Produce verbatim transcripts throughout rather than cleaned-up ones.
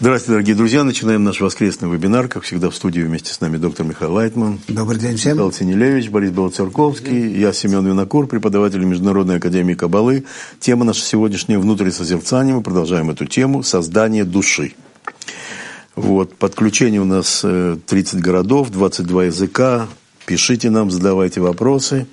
Здравствуйте, дорогие друзья. Начинаем наш воскресный вебинар. Как всегда, в студии вместе с нами доктор Михаил Лайтман. Добрый день всем. Михаил Синелевич, Борис Белоцерковский. Я Семен Винокур, преподаватель Международной академии Каббалы. Тема наша сегодняшняя – внутрисозерцание. Мы продолжаем эту тему – создание души. Вот, подключение у нас тридцать городов, двадцать два языка. Пишите нам, задавайте вопросы.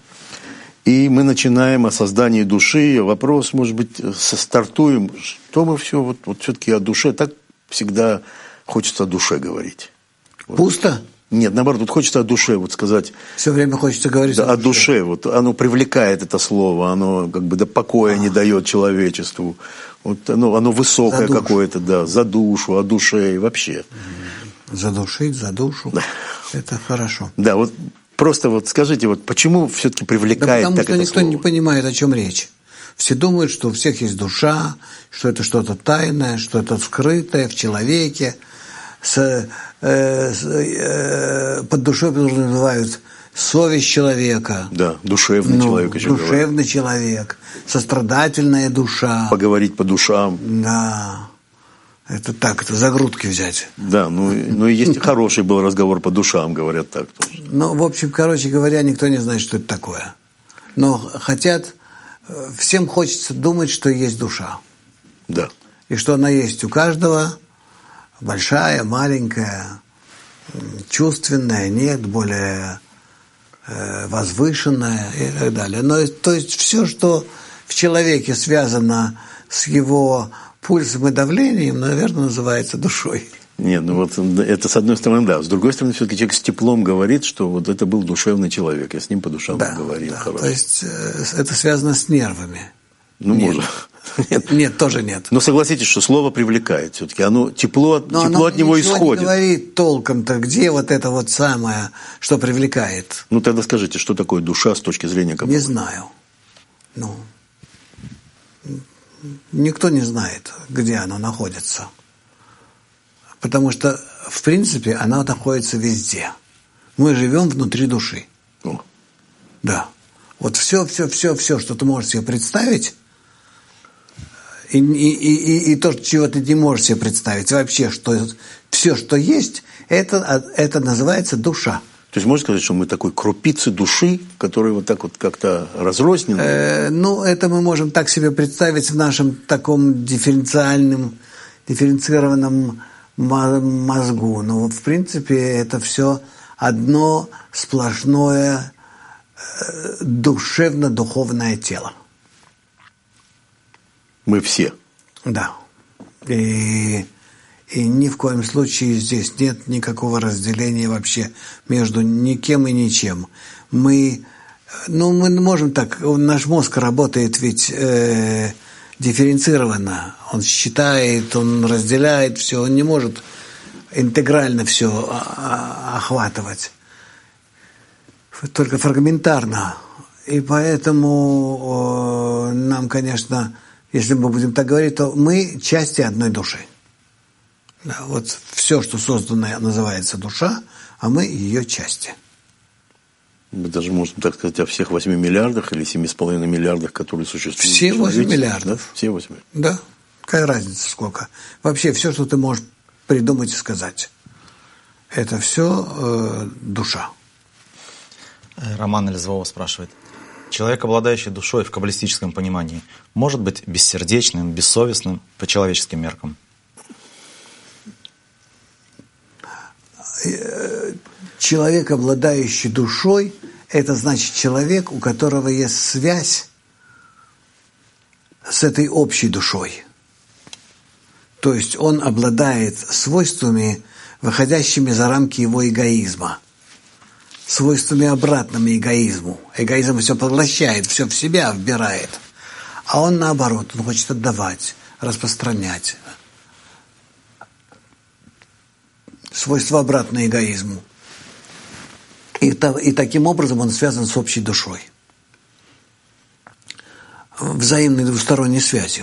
И мы начинаем о создании души. Вопрос, может быть, стартуем. Что мы все, вот, вот все-таки о душе, так всегда хочется о душе говорить. Вот. Пусто? Нет, наоборот, вот хочется о душе, вот сказать. Все время хочется говорить да, о, о душе. душе. Вот оно привлекает это слово, оно как бы до покоя а. не дает человечеству. Вот оно, оно высокое какое-то, да, за душу, о душе и вообще. Задушить, за душу. Да. Это хорошо. Да, вот. Просто вот скажите, вот почему все-таки привлекает да так это слово? Потому что никто не понимает, о чем речь. Все думают, что у всех есть душа, что это что-то тайное, что это скрытое в человеке. С, э, с, э, под душой называют совесть человека. Да, душевный ну, человек еще Душевный говорят. человек, сострадательная душа. Поговорить по душам. Да. Это так, это за грудки взять. Да, ну, ну и есть хороший был разговор по душам, говорят так тоже. Ну, в общем, короче говоря, никто не знает, что это такое. Но хотят, всем хочется думать, что есть душа. Да. И что она есть у каждого, большая, маленькая, чувственная, нет, более э, возвышенная и так далее. Но, то есть все, что в человеке связано с его пульсом и давлением, наверное, называется душой. Нет, ну вот это с одной стороны, да. С другой стороны, все-таки человек с теплом говорит, что вот это был душевный человек. Я с ним по душам да, говорил. Да, то есть это связано с нервами. Ну, нет. может. Нет. нет, тоже нет. Но согласитесь, что слово привлекает все-таки. Оно тепло, тепло оно от него исходит. Но не говорит толком-то, где вот это вот самое, что привлекает. Ну, тогда скажите, что такое душа с точки зрения Каббалы? Не знаю. Ну... Никто не знает, где она находится. Потому что, в принципе, она находится везде. Мы живем внутри души. О. Да. Вот все, все, все, все, что ты можешь себе представить, и, и, и, и то, чего ты не можешь себе представить, вообще, что все, что есть, это, это называется душа. То есть можно сказать, что мы такой крупицы души, которые вот так вот как-то разрознены? Э, ну, это мы можем так себе представить в нашем таком дифференциальном, дифференцированном мозгу. Но, в принципе, это все одно сплошное э, душевно-духовное тело. Мы все? Да. И... И ни в коем случае здесь нет никакого разделения вообще между никем и ничем. Мы, ну, мы можем так, наш мозг работает ведь э, дифференцированно. Он считает, он разделяет все, он не может интегрально все охватывать. Только фрагментарно. И поэтому э, нам, конечно, если мы будем так говорить, то мы части одной души. Да, вот все, что создано, называется душа, а мы ее части. Мы даже можем так сказать о всех восьми миллиардах или семи с половиной миллиардах, которые существуют. Все восемь миллиардов. Да? Все восемь. Да. Какая разница сколько? Вообще все, что ты можешь придумать и сказать, это все э, душа. Роман из Львова спрашивает. Человек, обладающий душой в каббалистическом понимании, может быть бессердечным, бессовестным по человеческим меркам? Человек, обладающий душой, это значит человек, у которого есть связь с этой общей душой. То есть он обладает свойствами, выходящими за рамки его эгоизма, свойствами обратными эгоизму. Эгоизм все поглощает, все в себя вбирает. А он наоборот, он хочет отдавать, распространять. Свойство обратное эгоизму. И, и таким образом он связан с общей душой. Взаимной двусторонней связью.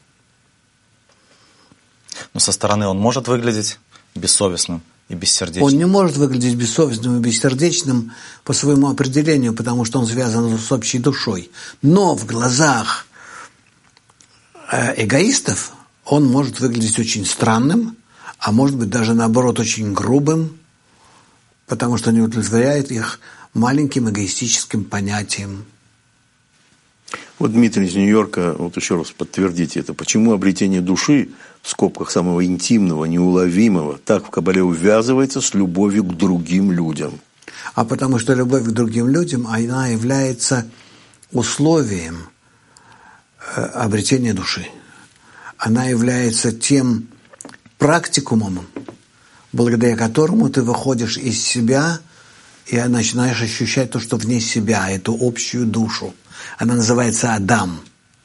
Но со стороны он может выглядеть бессовестным и бессердечным? Он не может выглядеть бессовестным и бессердечным по своему определению, потому что он связан с общей душой. Но в глазах эгоистов он может выглядеть очень странным, а может быть даже наоборот очень грубым, потому что не удовлетворяет их маленьким эгоистическим понятием. Вот Дмитрий из Нью-Йорка, вот еще раз подтвердите это. Почему обретение души, в скобках самого интимного, неуловимого, так в Кабале увязывается с любовью к другим людям? А потому что любовь к другим людям, она является условием обретения души. Она является тем практикумом, благодаря которому ты выходишь из себя и начинаешь ощущать то, что вне себя, эту общую душу. Она называется Адам.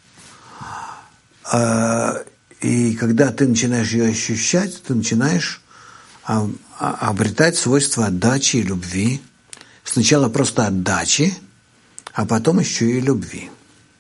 И когда ты начинаешь ее ощущать, ты начинаешь обретать свойства отдачи и любви. Сначала просто отдачи, а потом еще и любви.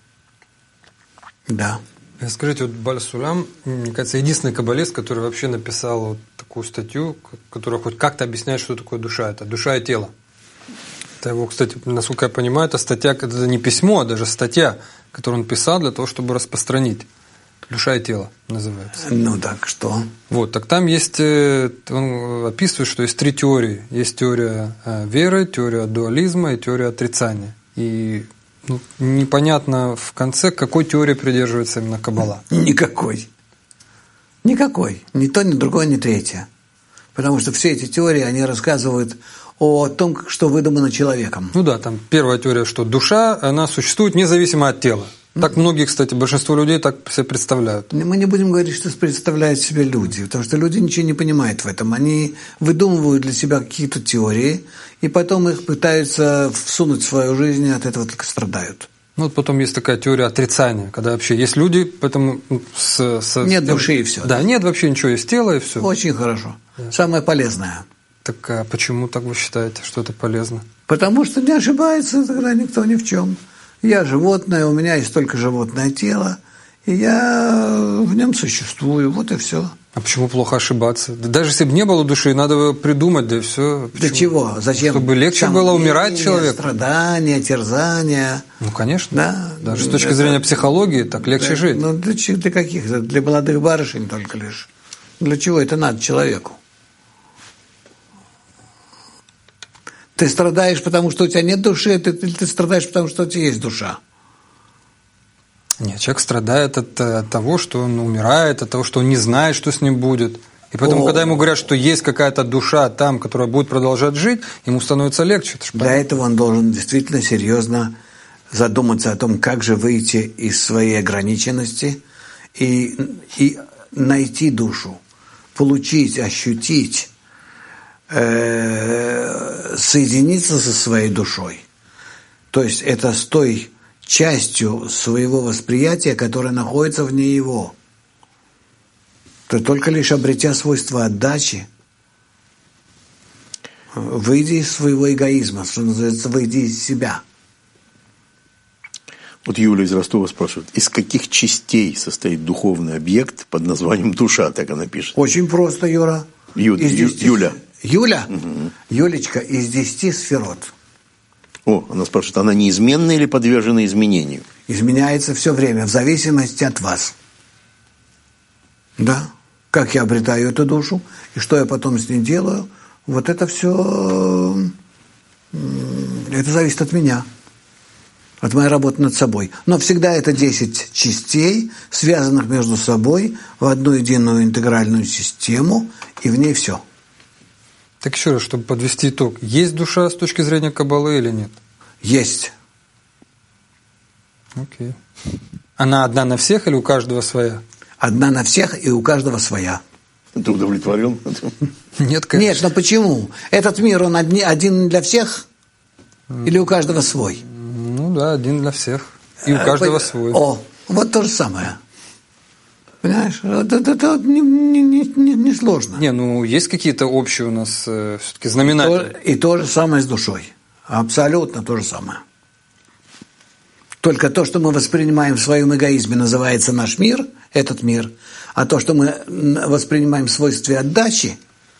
Да. Скажите, вот Бааль Сулам, мне кажется, единственный каббалист, который вообще написал вот такую статью, которая хоть как-то объясняет, что такое душа. Это душа и тело. Это его, кстати, насколько я понимаю, это статья, это не письмо, а даже статья, которую он писал для того, чтобы распространить. «Душа и тело» называется. Ну так что? Вот, так там есть, он описывает, что есть три теории. Есть теория веры, теория дуализма и теория отрицания. И ну, непонятно в конце, к какой теории придерживается именно Каббала. Никакой. Никакой. Ни то, ни другое, ни третье. Потому что все эти теории, они рассказывают о том, что выдумано человеком. Ну да, там первая теория, что душа, она существует независимо от тела. Так многие, кстати, большинство людей так себе представляют. Мы не будем говорить, что представляют себе люди, потому что люди ничего не понимают в этом. Они выдумывают для себя какие-то теории, и потом их пытаются всунуть в свою жизнь, и от этого только страдают. Ну вот потом есть такая теория отрицания, когда вообще есть люди, поэтому с, с нет с, души и все. Да, нет вообще ничего, есть тело и все. Очень хорошо. Да. Самое полезное. Так а почему так вы считаете, что это полезно? Потому что не ошибается тогда никто ни в чем. Я животное, у меня есть только животное тело, и я в нем существую, вот и все. А почему плохо ошибаться? Да даже если бы не было души, надо придумать, да и все. Почему? Для чего? Зачем? Чтобы легче Сомнения, было умирать человеку. Страдания, терзания. Ну, конечно. Да. Даже с точки это, зрения психологии так легче да, жить. Ну, для, для каких? Для молодых барышень только лишь. Для чего это надо человеку? Ты страдаешь, потому что у тебя нет души, ты, ты, ты страдаешь, потому что у тебя есть душа. Нет, человек страдает от, от того, что он умирает, от того, что он не знает, что с ним будет. И поэтому, О, когда ему говорят, что есть какая-то душа там, которая будет продолжать жить, ему становится легче. Это Для этого он должен действительно серьезно задуматься о том, как же выйти из своей ограниченности и, и найти душу, получить, ощутить, соединиться со своей душой. То есть это с той частью своего восприятия, которая находится вне его. То только лишь обретя свойства отдачи, выйди из своего эгоизма, что называется, выйди из себя. Вот Юля из Ростова спрашивает, из каких частей состоит духовный объект под названием душа, так она пишет? Очень просто, Юра. Ю, Ю, Юля. Юля? Угу. Юлечка, из десяти сферот. О, она спрашивает, она неизменна или подвержена изменению? Изменяется все время, в зависимости от вас. Да. Как я обретаю эту душу, и что я потом с ней делаю, вот это все, это зависит от меня, от моей работы над собой. Но всегда это десять частей, связанных между собой в одну единую интегральную систему, и в ней все. Так еще раз, чтобы подвести итог. Есть душа с точки зрения Каббалы или нет? Есть. Окей. Она одна на всех или у каждого своя? Одна на всех и у каждого своя. Ты удовлетворен? Нет, конечно. Нет, но почему? Этот мир, он один для всех или у каждого свой? Ну да, один для всех. И у каждого По... свой. О, вот то же самое. Понимаешь, это, это, это не, не, не, не сложно. Не, ну есть какие-то общие у нас э, все-таки знаменатели. И то, и то же самое с душой. Абсолютно то же самое. Только то, что мы воспринимаем в своем эгоизме, называется наш мир, этот мир, а то, что мы воспринимаем в свойстве отдачи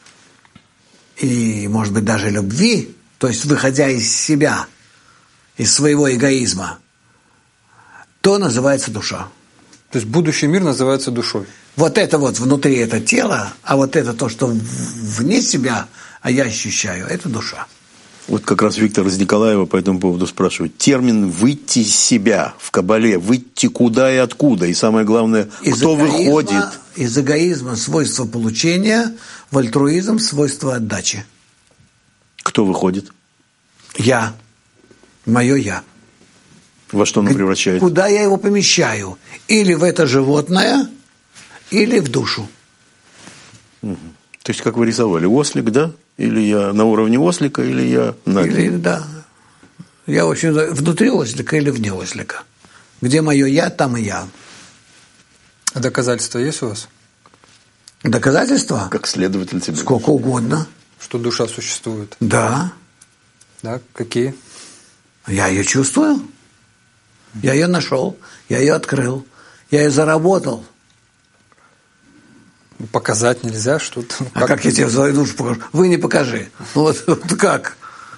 и, может быть, даже любви, то есть выходя из себя, из своего эгоизма, то называется душа. То есть будущий мир называется душой. Вот это вот внутри это тело, а вот это то, что вне себя, а я ощущаю, это душа. Вот как раз Виктор из Николаева по этому поводу спрашивает. Термин «выйти из себя» в Кабале. Выйти куда и откуда? И самое главное, из кто эгоизма, выходит? Из эгоизма свойство получения, в альтруизм свойство отдачи. Кто выходит? Я. Мое я. Во что оно превращается? Куда я его помещаю? Или в это животное, или в душу. Угу. То есть, как вы рисовали, ослик, да? Или я на уровне ослика, или я на Или, да. Я, в общем, внутри ослика или вне ослика. Где мое я, там и я. А доказательства есть у вас? Доказательства? как следователь тебе. Сколько угодно. Что душа существует? Да. Да, какие? Я ее чувствую. Я ее нашел. Я ее открыл. Я ее заработал. Показать нельзя что-то. А как, как я тебе свою душу покажу? Вы не покажи. Вот, вот как?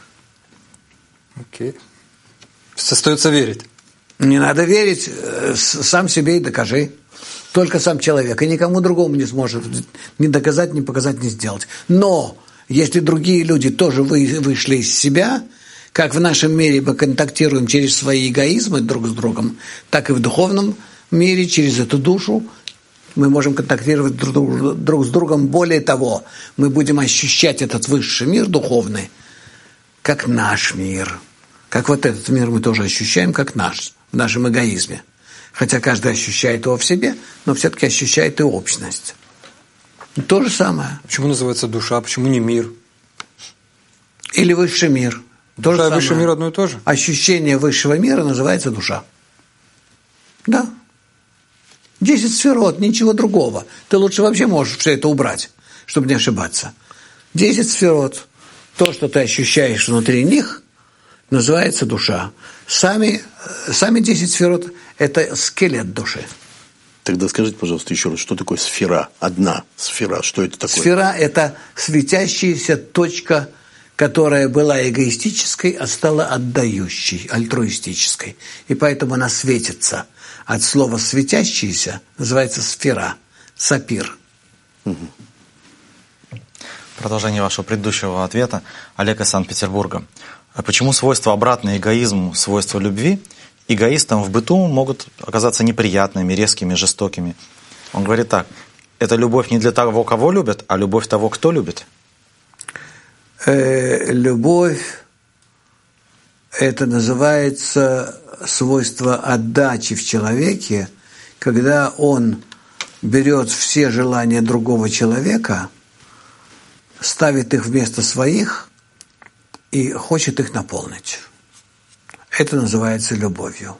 Окей. Остается верить. Не надо верить. Сам себе и докажи. Только сам человек. И никому другому не сможет ни доказать, ни показать, ни сделать. Но если другие люди тоже вы, вышли из себя, как в нашем мире мы контактируем через свои эгоизмы друг с другом, так и в духовном мире через эту душу мы можем контактировать друг, друг с другом. Более того, мы будем ощущать этот высший мир духовный, как наш мир. Как вот этот мир мы тоже ощущаем, как наш, в нашем эгоизме. Хотя каждый ощущает его в себе, но все-таки ощущает и общность. То же самое. Почему называется душа, почему не мир? Или высший мир. То Душа же и высший мир одно и то же? Ощущение высшего мира называется душа. Да. Десять сферот, ничего другого. Ты лучше вообще можешь все это убрать, чтобы не ошибаться. Десять сферот. То, что ты ощущаешь внутри них, называется душа. Сами, сами десять сферот – это скелет души. Тогда скажите, пожалуйста, еще раз, что такое сфера? Одна сфера, что это такое? Сфера – это светящаяся точка, которая была эгоистической, а стала отдающей, альтруистической. И поэтому она светится. От слова «светящаяся» называется сфера, сапир. Угу. Продолжение вашего предыдущего ответа. Олег из Санкт-Петербурга. А почему свойства обратные эгоизму, свойства любви, эгоистам в быту могут оказаться неприятными, резкими, жестокими? Он говорит так. Это любовь не для того, кого любят, а любовь того, кто любит? Э, любовь – это называется свойство отдачи в человеке, когда он берет все желания другого человека, ставит их вместо своих и хочет их наполнить. Это называется любовью.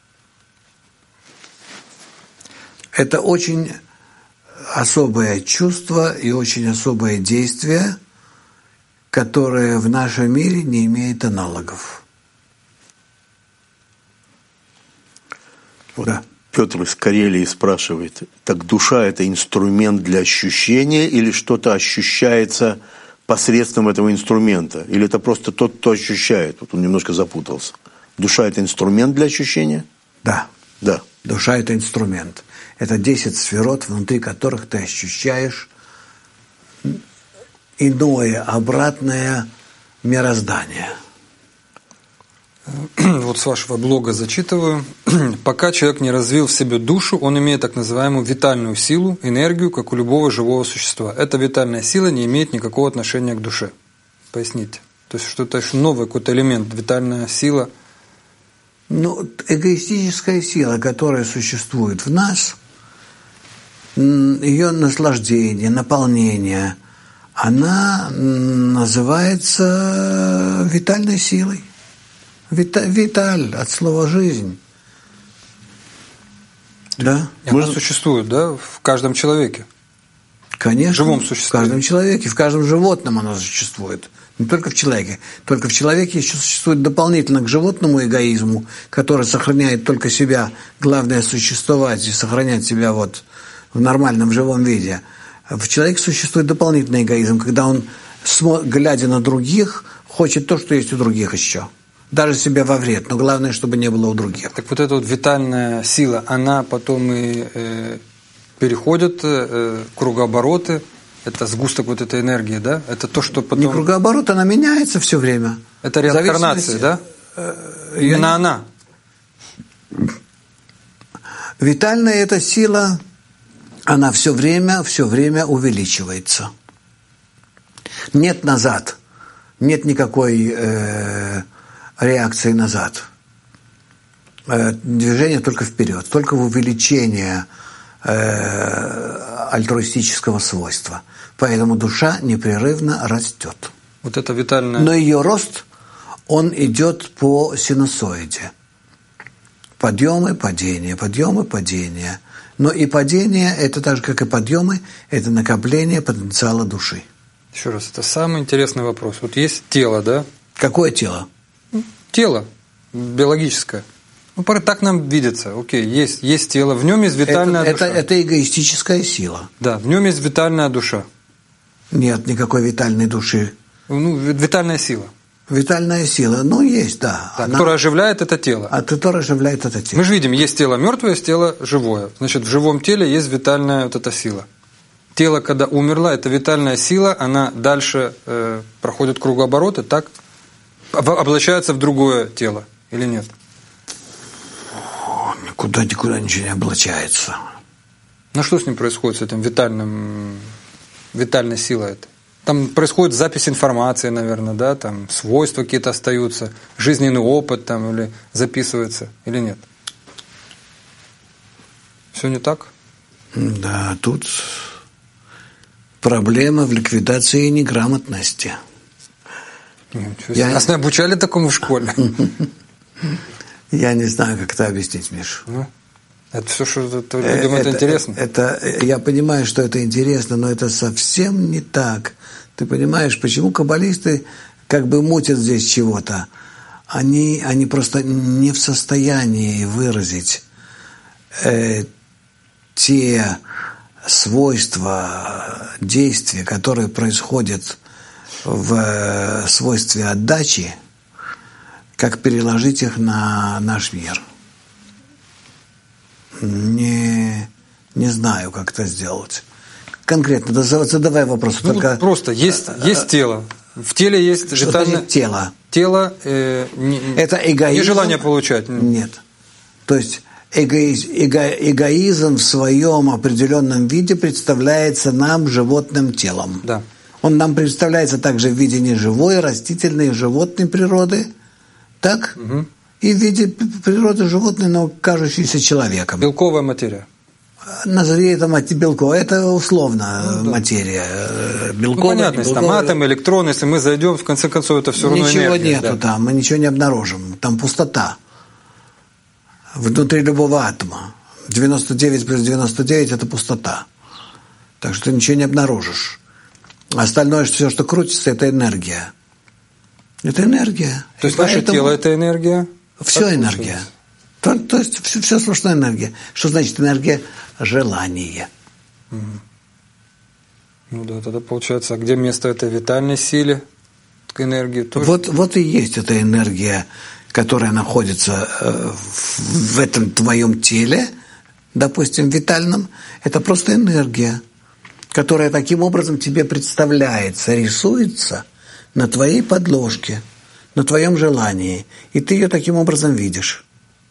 Это очень особое чувство и очень особое действие, которое в нашем мире не имеет аналогов. Вот да. Петр из Карелии спрашивает, так душа – это инструмент для ощущения или что-то ощущается посредством этого инструмента? Или это просто тот, кто ощущает? Вот он немножко запутался. Душа – это инструмент для ощущения? Да. Да. Душа – это инструмент. Это десять сферот, внутри которых ты ощущаешь иное, обратное мироздание. Вот с вашего блога зачитываю. Пока человек не развил в себе душу, он имеет так называемую витальную силу, энергию, как у любого живого существа. Эта витальная сила не имеет никакого отношения к душе. Поясните. То есть что-то еще новый какой-то элемент, витальная сила. Ну, эгоистическая сила, которая существует в нас, ее наслаждение, наполнение, она называется витальной силой. Виталь от слова «жизнь». Да? И она существует, да, в каждом человеке? Конечно. В живом существе. В каждом человеке, в каждом животном она существует. Не только в человеке. Только в человеке еще существует дополнительно к животному эгоизму, который сохраняет только себя, главное существовать и сохранять себя вот в нормальном живом виде. В человеке существует дополнительный эгоизм, когда он, глядя на других, хочет то, что есть у других еще. даже себе во вред, но главное, чтобы не было у других. Так вот эта вот витальная сила, она потом и э, переходит э, кругообороты, это сгусток вот этой энергии, да? Это то, что потом... Не кругооборот, она меняется все время. Это реинкарнация, да? Именно я... она. Витальная эта сила, она все время, все время увеличивается. Нет назад, нет никакой э, реакции назад. Э, движение только вперед, только в увеличение э, альтруистического свойства. Поэтому душа непрерывно растет. Вот это витальная... Но ее рост, он идет по синусоиде. Подъемы, падения, подъемы, падения. Но и падение, это так же, как и подъемы, это накопление потенциала души. Еще раз, это самый интересный вопрос. Вот есть тело, да? Какое тело? Тело биологическое. Ну, так нам видится. Окей, есть, есть тело, в нем есть витальная это, душа. Это, это эгоистическая сила. Да, в нем есть витальная душа. Нет никакой витальной души. Ну, витальная сила. Витальная сила, ну, есть, да. да Она... Которая оживляет это тело. А которая оживляет это тело. Мы же видим, есть тело мертвое, есть тело живое. Значит, в живом теле есть витальная вот эта сила. Тело, когда умерло, это витальная сила, она дальше э, проходит кругообороты, так? Облачается в другое тело, или нет? Никуда, никуда ничего не облачается. Ну, что с ним происходит, с этим витальным, витальной силой этой? Там происходит запись информации, наверное, да, там свойства какие-то остаются, жизненный опыт там или записывается, или нет? Все не так? Да, тут проблема в ликвидации неграмотности. Я... Нас не обучали такому в школе? Я не знаю, как это объяснить, Миша. Ну, это все, что это, людям это, это интересно. Это, это, я понимаю, что это интересно, но это совсем не так. Ты понимаешь, почему каббалисты как бы мутят здесь чего-то? Они, они просто не в состоянии выразить э, те свойства действия, которые происходят в свойстве отдачи, как переложить их на наш мир. Не, не знаю, как это сделать. Конкретно, задавай вопрос. Ну, только... Просто есть, есть тело. В теле есть что витальное... значит тело? Тело э, не, это эгоизм. Нежелание получать. Нет. То есть эгоизм, эго, эгоизм в своем определенном виде представляется нам животным телом. Да. Он нам представляется также в виде неживой, растительной, животной природы. Так? Угу. И в виде природы животной, но кажущейся человеком. Белковая материя. Назови это белковая. Это условно ну, да. материя. Белковая, ну, понятно, если там атом, электрон, если мы зайдем, в конце концов, это все равно ничего энергия. Ничего нету да. там, мы ничего не обнаружим. Там пустота. Внутри любого атома. девяносто девять плюс девяносто девять – это пустота. Так что ты ничего не обнаружишь. Остальное, все, что крутится, это энергия. Это энергия. То есть наше тело – это энергия? Все энергия. То, то есть все, все сплошная энергия. Что значит энергия? Желание. Угу. Ну да, тогда получается, а где место этой витальной силе, энергии? Тоже? Вот, вот и есть эта энергия, которая находится в этом твоем теле, допустим, витальном. Это просто энергия, которая таким образом тебе представляется, рисуется на твоей подложке, на твоем желании. И ты ее таким образом видишь.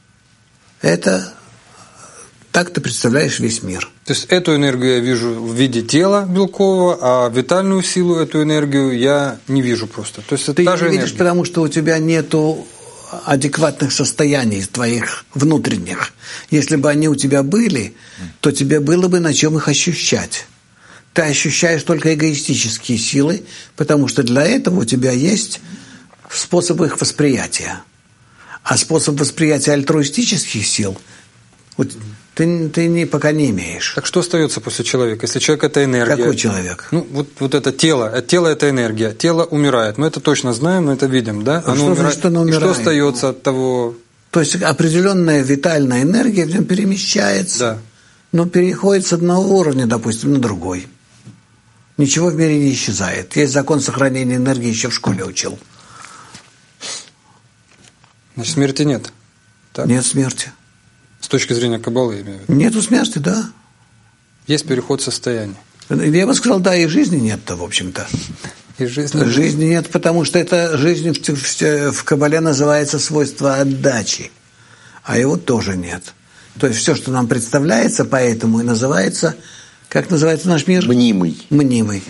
Это так ты представляешь весь мир. То есть эту энергию я вижу в виде тела белкового, а витальную силу, эту энергию я не вижу просто. То есть это ты та же не энергия. Видишь, потому что у тебя нету адекватных состояний твоих внутренних. Если бы они у тебя были, то тебе было бы на чем их ощущать. Ты ощущаешь только эгоистические силы, потому что для этого у тебя есть способы их восприятия. А способ восприятия альтруистических сил вот, ты, ты не, пока не имеешь. Так что остается после человека? Если человек – это энергия. Какой человек? Ну, вот, вот это тело. Тело – это энергия. Тело умирает. Мы это точно знаем, мы это видим, да? А что значит, оно умирает? И что остается от того… То есть определенная витальная энергия в нем перемещается, да. но переходит с одного уровня, допустим, на другой. Ничего в мире не исчезает. Есть закон сохранения энергии, еще в школе учил. Значит, смерти нет. Так? Нет смерти. С точки зрения Каббалы, я имею в виду. Нету смерти, да. Есть переход состояния. Я бы сказал, да, и жизни нет-то, в общем-то. И жизни, жизни нет, потому что это жизнь в, в, в Каббале называется свойство отдачи, а его тоже нет. То есть все, что нам представляется, поэтому и называется, как называется наш мир? Мнимый. Мнимый.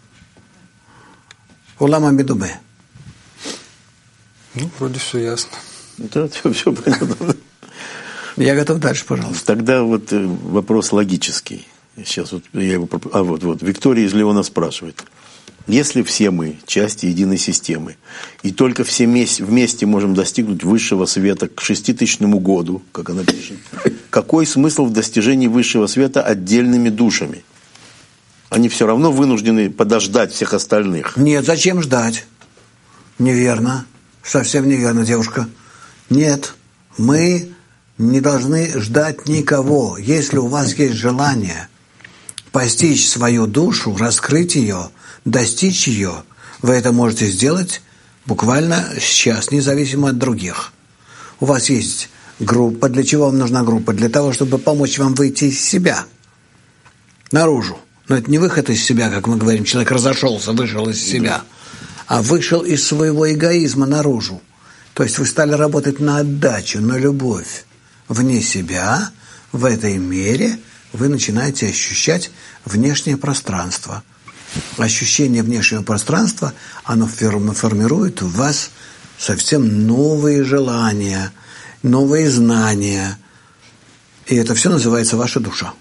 Улама Медуме. Ну, вроде все ясно. Да, все, все понятно. Я готов дальше, пожалуйста. Тогда вот вопрос логический. Сейчас вот я его... А, вот, вот. Виктория из Леона спрашивает. Если все мы части единой системы, и только все вместе можем достигнуть высшего света к шеститысячному году, как она пишет, какой смысл в достижении высшего света отдельными душами? Они все равно вынуждены подождать всех остальных. Нет, зачем ждать? Неверно. Совсем неверно, девушка. Нет, мы не должны ждать никого. Если у вас есть желание постичь свою душу, раскрыть ее, достичь ее, вы это можете сделать буквально сейчас, независимо от других. У вас есть группа. Для чего вам нужна группа? Для того, чтобы помочь вам выйти из себя наружу. Но это не выход из себя, как мы говорим, человек разошелся, вышел из себя, а вышел из своего эгоизма наружу. То есть вы стали работать на отдачу, на любовь. Вне себя, в этой мере, вы начинаете ощущать внешнее пространство. Ощущение внешнего пространства, оно формирует в вас совсем новые желания, новые знания. И это все называется ваша душа.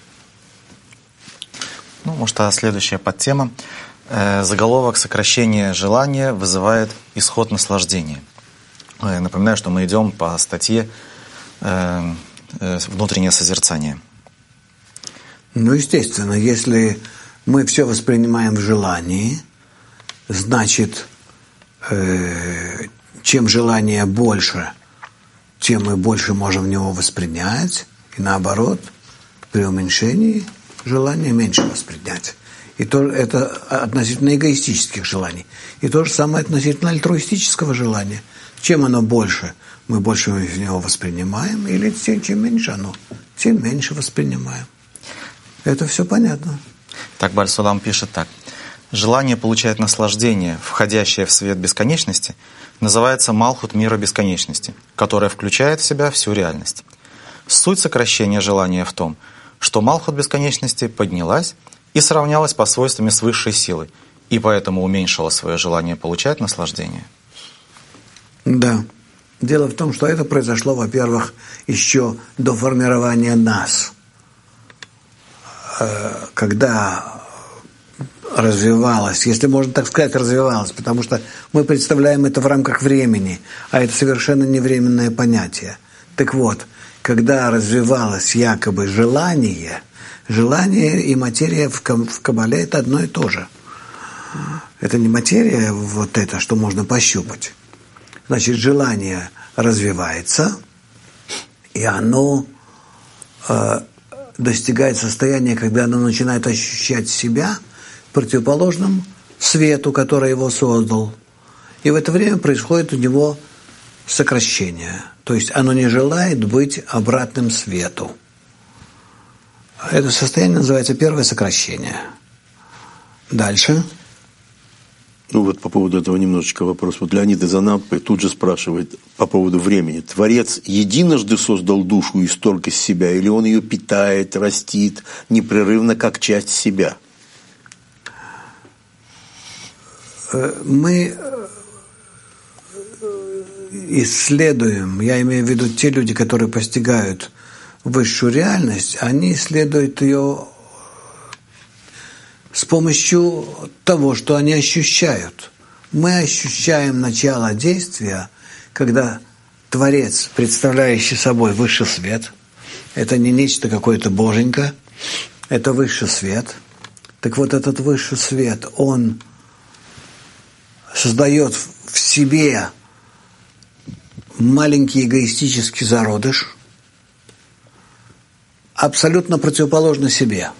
Ну, может, а следующая подтема. Э, заголовок «Сокращение желания вызывает исход наслаждения». Э, напоминаю, что мы идем по статье э, э, «Внутреннее созерцание». Ну, естественно, если мы все воспринимаем в желании, значит, э, чем желание больше, тем мы больше можем в него воспринять, и наоборот, при уменьшении желания меньше воспринять. И то это относительно эгоистических желаний. И то же самое относительно альтруистического желания. Чем оно больше, мы больше в него воспринимаем, или чем меньше оно, тем меньше воспринимаем. Это все понятно. Так Бааль Сулам пишет так. Желание получать наслаждение, входящее в свет бесконечности, называется Малхут мира бесконечности, которая включает в себя всю реальность. Суть сокращения желания в том, что Малхут бесконечности поднялась и сравнялась по свойствам с высшей силой, и поэтому уменьшила свое желание получать наслаждение. Да. Дело в том, что это произошло, во-первых, еще до формирования нас. Когда развивалась, если можно так сказать, развивалась, потому что мы представляем это в рамках времени, а это совершенно не временное понятие. Так вот, когда развивалось якобы желание, желание и материя в Каббале – это одно и то же. Это не материя, вот это, что можно пощупать. Значит, желание развивается, и оно э, достигает состояния, когда оно начинает ощущать себя противоположным свету, который его создал. И в это время происходит у него сокращение. То есть оно не желает быть обратным свету. Это состояние называется первое сокращение. Дальше. Ну вот по поводу этого немножечко вопрос. Вот Леонид из Анапы тут же спрашивает по поводу времени. Творец единожды создал душу из только себя, или он ее питает, растит непрерывно как часть себя? Мы исследуем, я имею в виду те люди, которые постигают высшую реальность, они исследуют ее с помощью того, что они ощущают. Мы ощущаем начало действия, когда Творец, представляющий собой высший свет, это не нечто какое-то боженька, это высший свет. Так вот, этот высший свет, он создает в себе маленький эгоистический зародыш, абсолютно противоположный себе,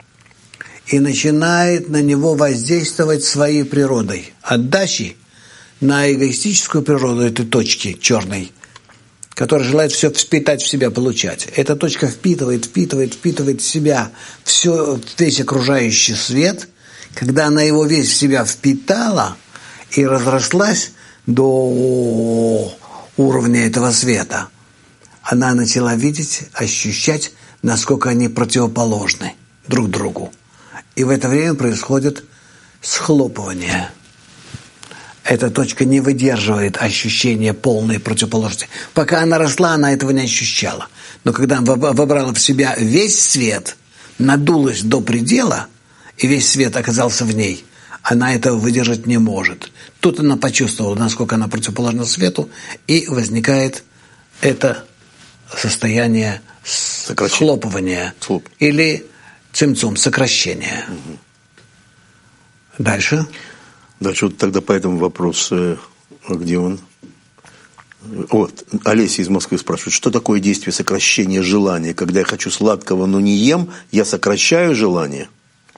и начинает на него воздействовать своей природой, отдачей, на эгоистическую природу этой точки черной, которая желает все впитать в себя, получать. Эта точка впитывает, впитывает, впитывает в себя все, весь окружающий свет. Когда она его весь в себя впитала и разрослась до уровня этого света, она начала видеть, ощущать, насколько они противоположны друг другу. И в это время происходит схлопывание. Эта точка не выдерживает ощущения полной противоположности. Пока она росла, она этого не ощущала. Но когда она вобрала в себя весь свет, надулась до предела, и весь свет оказался в ней, она этого выдержать не может. Тут она почувствовала, насколько она противоположна свету, и возникает это состояние схлопывания Схлоп. или цимцум, сокращения. Угу. Дальше. Дальше вот тогда по этому вопросу, где он? Вот, Олеся из Москвы спрашивает, что такое действие сокращения желания? Когда я хочу сладкого, но не ем, я сокращаю желание?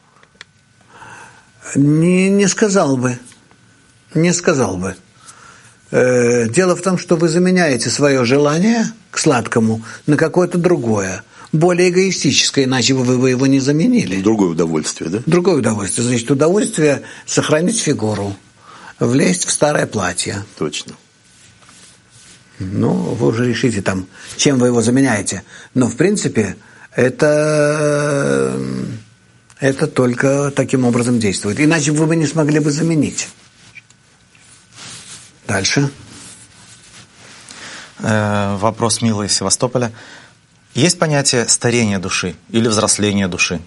Не, не сказал бы. Не сказал бы. Э, дело в том, что вы заменяете свое желание к сладкому на какое-то другое, более эгоистическое, иначе бы вы его не заменили. Другое удовольствие, да? Другое удовольствие. Значит, удовольствие сохранить фигуру, влезть в старое платье. Точно. Ну, вы уже решите там, чем вы его заменяете. Но, в принципе, это, это только таким образом действует. Иначе вы бы не смогли бы заменить. Дальше. Э, вопрос Милы из Севастополя. Есть понятие старения души или взросления души?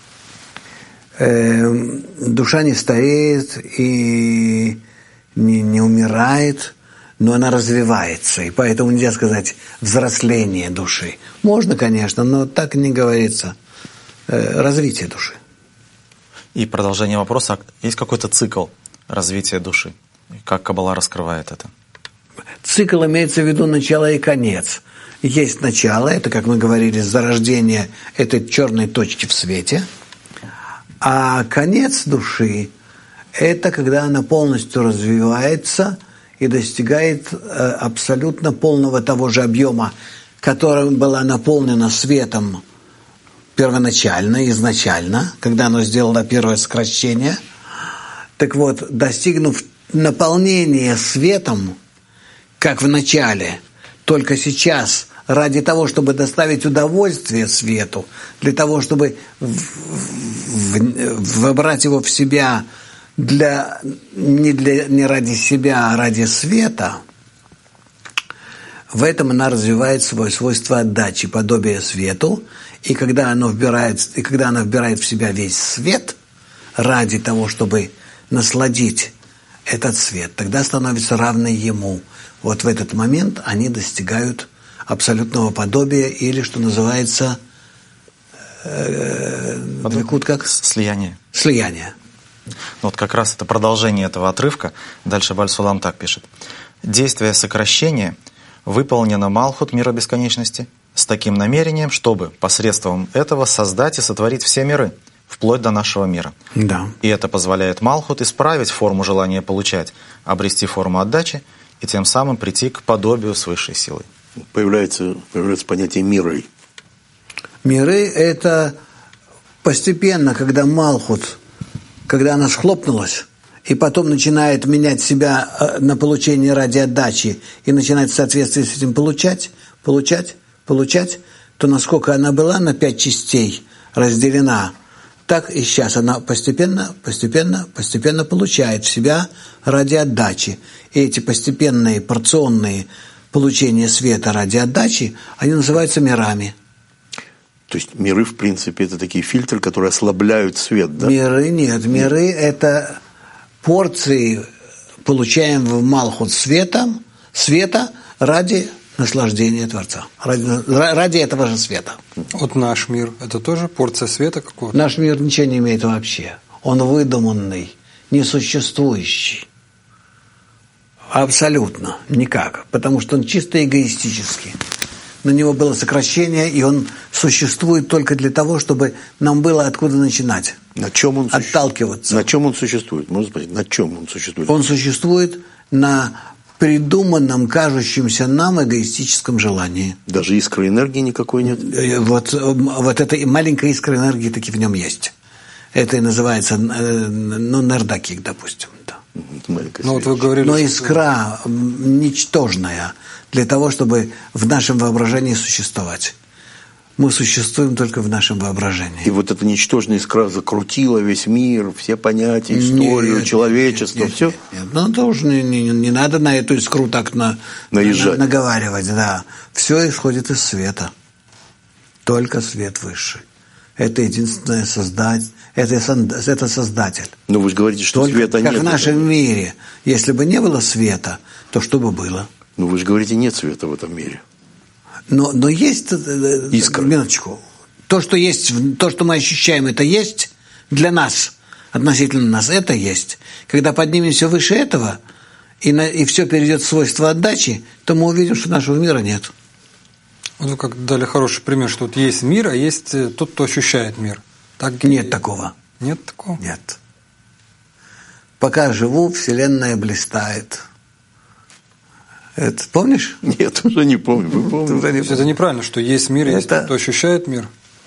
Э, душа не стареет и не, не умирает, но она развивается, и поэтому нельзя сказать взросление души. Можно, конечно, но так не говорится. Э, развитие души. И продолжение вопроса. Есть какой-то цикл развития души? Как Каббала раскрывает это? Цикл имеется в виду начало и конец. Есть начало, это, как мы говорили, зарождение этой черной точки в свете. А конец души – это когда она полностью развивается и достигает абсолютно полного того же объема, которым была наполнена светом первоначально, изначально, когда она сделала первое сокращение. Так вот, достигнув наполнения светом, как в начале, только сейчас, ради того, чтобы доставить удовольствие свету, для того, чтобы вобрать его в себя для, не, для, не ради себя, а ради света, в этом она развивает свое свойство отдачи, подобие свету, и когда она вбирает, и когда она вбирает в себя весь свет, ради того, чтобы насладить этот свет, тогда становится равной ему. Вот в этот момент они достигают абсолютного подобия или, что называется, э, двекут как? Слияние. Слияние. Вот как раз это продолжение этого отрывка. Дальше Баль Сулам так пишет. Действие сокращения выполнено Малхут, мира бесконечности, с таким намерением, чтобы посредством этого создать и сотворить все миры, вплоть до нашего мира. Да. И это позволяет Малхут исправить форму желания получать, обрести форму отдачи и тем самым прийти к подобию с высшей силой. Появляется, появляется понятие миры. Миры – это постепенно, когда Малхут, когда она схлопнулась, и потом начинает менять себя на получение ради отдачи, и начинает в соответствии с этим получать, получать, получать, то насколько она была на пять частей разделена, так и сейчас она постепенно, постепенно, постепенно получает в себя ради отдачи. И эти постепенные порционные получения света ради отдачи, они называются мирами. То есть миры, в принципе, это такие фильтры, которые ослабляют свет, да? Миры нет. Миры – это порции, получаемого в Малхут светом, света ради наслаждения Творца. Ради, ради этого же света. Вот наш мир – это тоже порция света какого-то? Наш мир ничего не имеет вообще. Он выдуманный, несуществующий. Абсолютно никак. Потому что он чисто эгоистический. На него было сокращение, и он существует только для того, чтобы нам было откуда начинать. На чем он отталкиваться. На чем он существует? Можно спросить, на чем он существует? Он существует на придуманном, кажущемся нам эгоистическом желании. Даже искры энергии никакой нет? Вот, вот эта маленькая искра энергии таки в нем есть. Это и называется, ну, нердакик, допустим. Да. Ну, вот вы говорили, но что... искра ничтожная для того, чтобы в нашем воображении существовать. Мы существуем только в нашем воображении. И вот эта ничтожная искра закрутила весь мир, все понятия, историю, нет, человечество, нет, нет, все? Нет, нет. Ну, тоже не, не, не надо на эту искру так на, наезжать, на, наговаривать. Да. Все исходит из света. Только свет высший. Это единственное создать, это, это Создатель. Но вы же говорите, что только, света как нет. Как в нашем мире. Если бы не было света, то что бы было? Ну вы же говорите, нет света в этом мире. Но, но есть, искра. Минуточку, то, что есть, то, что мы ощущаем, это есть для нас, относительно нас, это есть. Когда поднимемся выше этого, и, на, и все перейдет в свойство отдачи, то мы увидим, что нашего мира нет. Вот вы как дали хороший пример, что вот есть мир, а есть тот, кто ощущает мир. Так... Нет такого. Нет такого? Нет. Пока живу, Вселенная блистает. Это помнишь? Нет, уже не помню. Вы помните? Уже не помню. Это неправильно, что есть мир, есть это... тот, кто ощущает мир.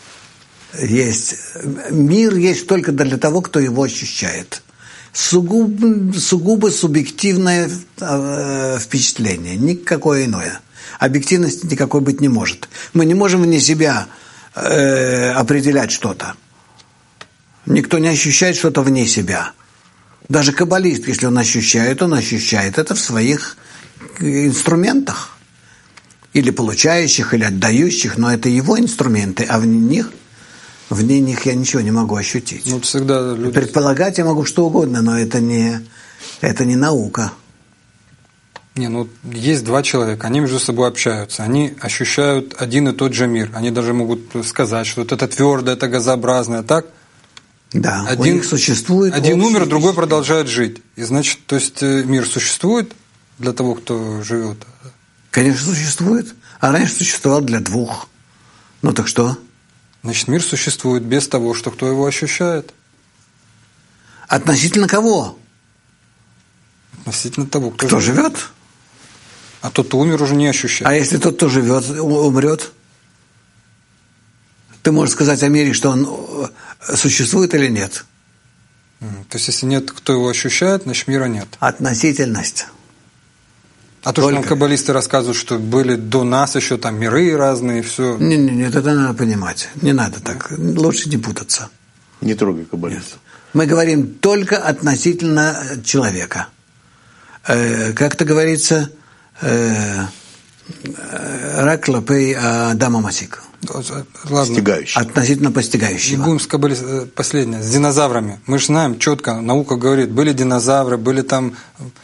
Есть. Мир есть только для того, кто его ощущает. Сугубо, сугубо субъективное э, впечатление, никакое иное. Объективности никакой быть не может. Мы не можем вне себя э, определять что-то. Никто не ощущает что-то вне себя. Даже каббалист, если он ощущает, он ощущает это в своих инструментах. Или получающих, или отдающих, но это его инструменты, а вне них, вне них я ничего не могу ощутить. Ну, всегда люди... Предполагать я могу что угодно, но это не, это не наука. Не, ну есть два человека, они между собой общаются, они ощущают один и тот же мир. Они даже могут сказать, что вот это твердое, это газообразное, так? Да, один, у них существует один общий... умер, другой продолжает жить. И значит, то есть мир существует для того, кто живет? Конечно, существует. А раньше существовал для двух. Ну так что? Значит, мир существует без того, что кто его ощущает. Относительно кого? Относительно того, кто, кто живет. живет. А тот, кто умер, уже не ощущает. А если тот, кто живет, умрет? Ты можешь сказать о мире, что он существует или нет? То есть, если нет, кто его ощущает, значит, мира нет. Относительность. А то, Только. Что нам каббалисты рассказывают, что были до нас еще там миры разные, все. Не, не, не, это надо понимать. Не надо так. Лучше не путаться. Не трогай каббалистов. Мы говорим только относительно человека. Э, как-то говорится, рак лапей Адама Масик. Постигающий. Относительно постигающего. Не будем с каббалистами. Последнее. С динозаврами. Мы же знаем четко, наука говорит, были динозавры, были там...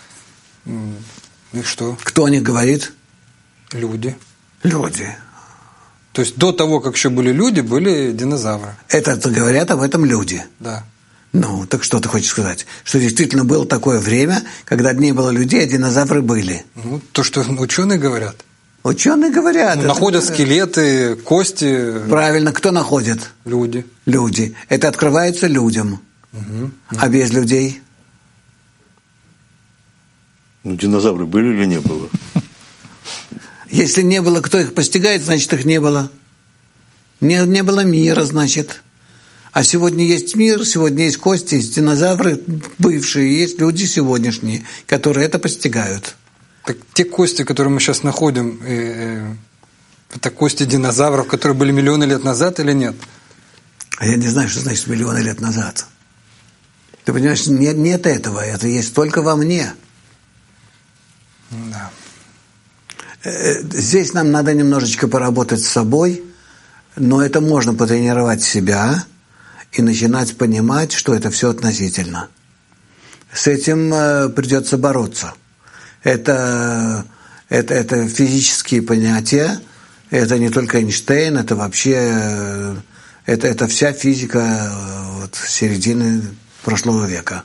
И что? Кто о них говорит? Люди. Люди. То есть до того, как еще были люди, были динозавры. Это говорят об этом люди. Да. Ну, так что ты хочешь сказать? Что действительно было такое время, когда не было людей, а динозавры были. Ну, то, что ученые говорят. Ученые говорят. Ну, находят это... скелеты, кости. Правильно, кто находит? Люди. Люди. Это открывается людям. Угу. А без людей? Ну, динозавры были или не было? Если не было, кто их постигает, значит, их не было. Не, не было мира, значит. А сегодня есть мир, сегодня есть кости, есть динозавры бывшие, есть люди сегодняшние, которые это постигают. Так те кости, которые мы сейчас находим, э, э, это кости динозавров, которые были миллионы лет назад или нет? А я не знаю, что значит миллионы лет назад. Ты понимаешь, нет, нет этого, это есть только во мне. Да. Здесь нам надо немножечко поработать с собой, но это можно потренировать себя и начинать понимать, что это все относительно. С этим придется бороться. Это, это, это физические понятия, это не только Эйнштейн, это вообще это, это вся физика вот, середины прошлого века.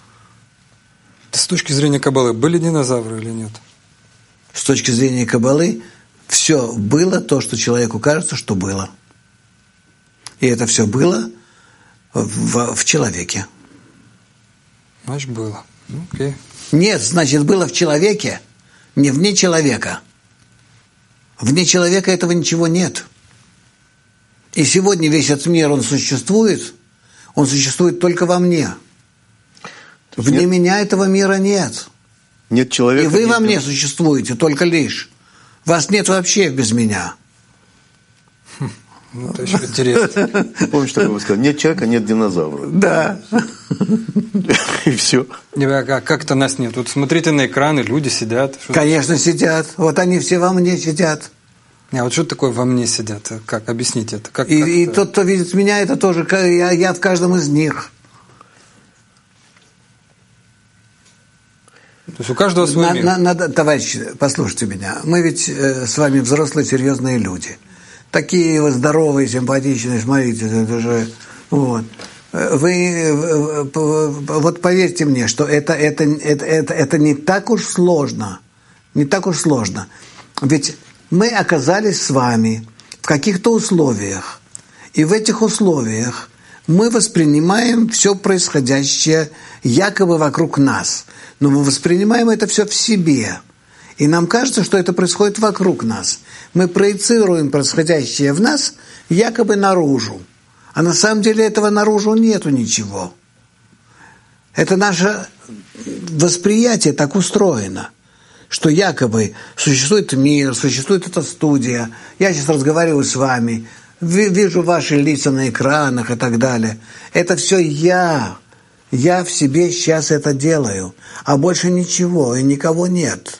С точки зрения Каббалы, были динозавры или нет? С точки зрения Каббалы, все было то, что человеку кажется, что было. И это все было в, в человеке. Значит, было. Окей. Нет, значит, было в человеке, не вне человека. Вне человека этого ничего нет. И сегодня весь этот мир, он существует, он существует только во мне. Вне нет, меня этого мира нет. Нет человека. И вы нет во мне нет. существуете только лишь. Вас нет вообще без меня. Ну, это еще интересно. Помнишь, что вы сказали? Нет человека, нет динозавра. Да. И все. А как-то нас нет. Вот смотрите на экраны, люди сидят. Конечно, сидят. Вот они все во мне сидят. А вот что такое во мне сидят? Как? Объясните это. Как, и, как и это? тот, кто видит меня, это тоже я, я в каждом из них. То есть у каждого свой на, мир. На, надо, товарищи, послушайте меня. Мы ведь э, с вами взрослые, серьезные люди. Такие вот здоровые, симпатичные, смотрите, это же... Вот. Вы, вот поверьте мне, что это, это, это, это, это не так уж сложно. Не так уж сложно. Ведь мы оказались с вами в каких-то условиях. И в этих условиях мы воспринимаем все происходящее якобы вокруг нас. Но мы воспринимаем это все в себе. И нам кажется, что это происходит вокруг нас. Мы проецируем происходящее в нас якобы наружу. А на самом деле этого наружу нету ничего. Это наше восприятие так устроено, что якобы существует мир, существует эта студия. Я сейчас разговариваю с вами, вижу ваши лица на экранах и так далее. Это все я. Я в себе сейчас это делаю. А больше ничего, и никого нет.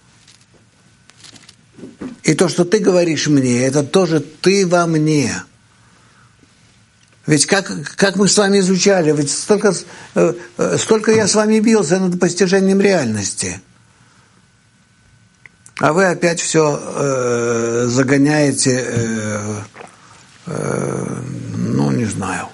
И то, что ты говоришь мне, это тоже ты во мне. Ведь как, как мы с вами изучали, ведь столько, э, столько я с вами бился над постижением реальности. А вы опять все э, загоняете, э, э, ну, не знаю.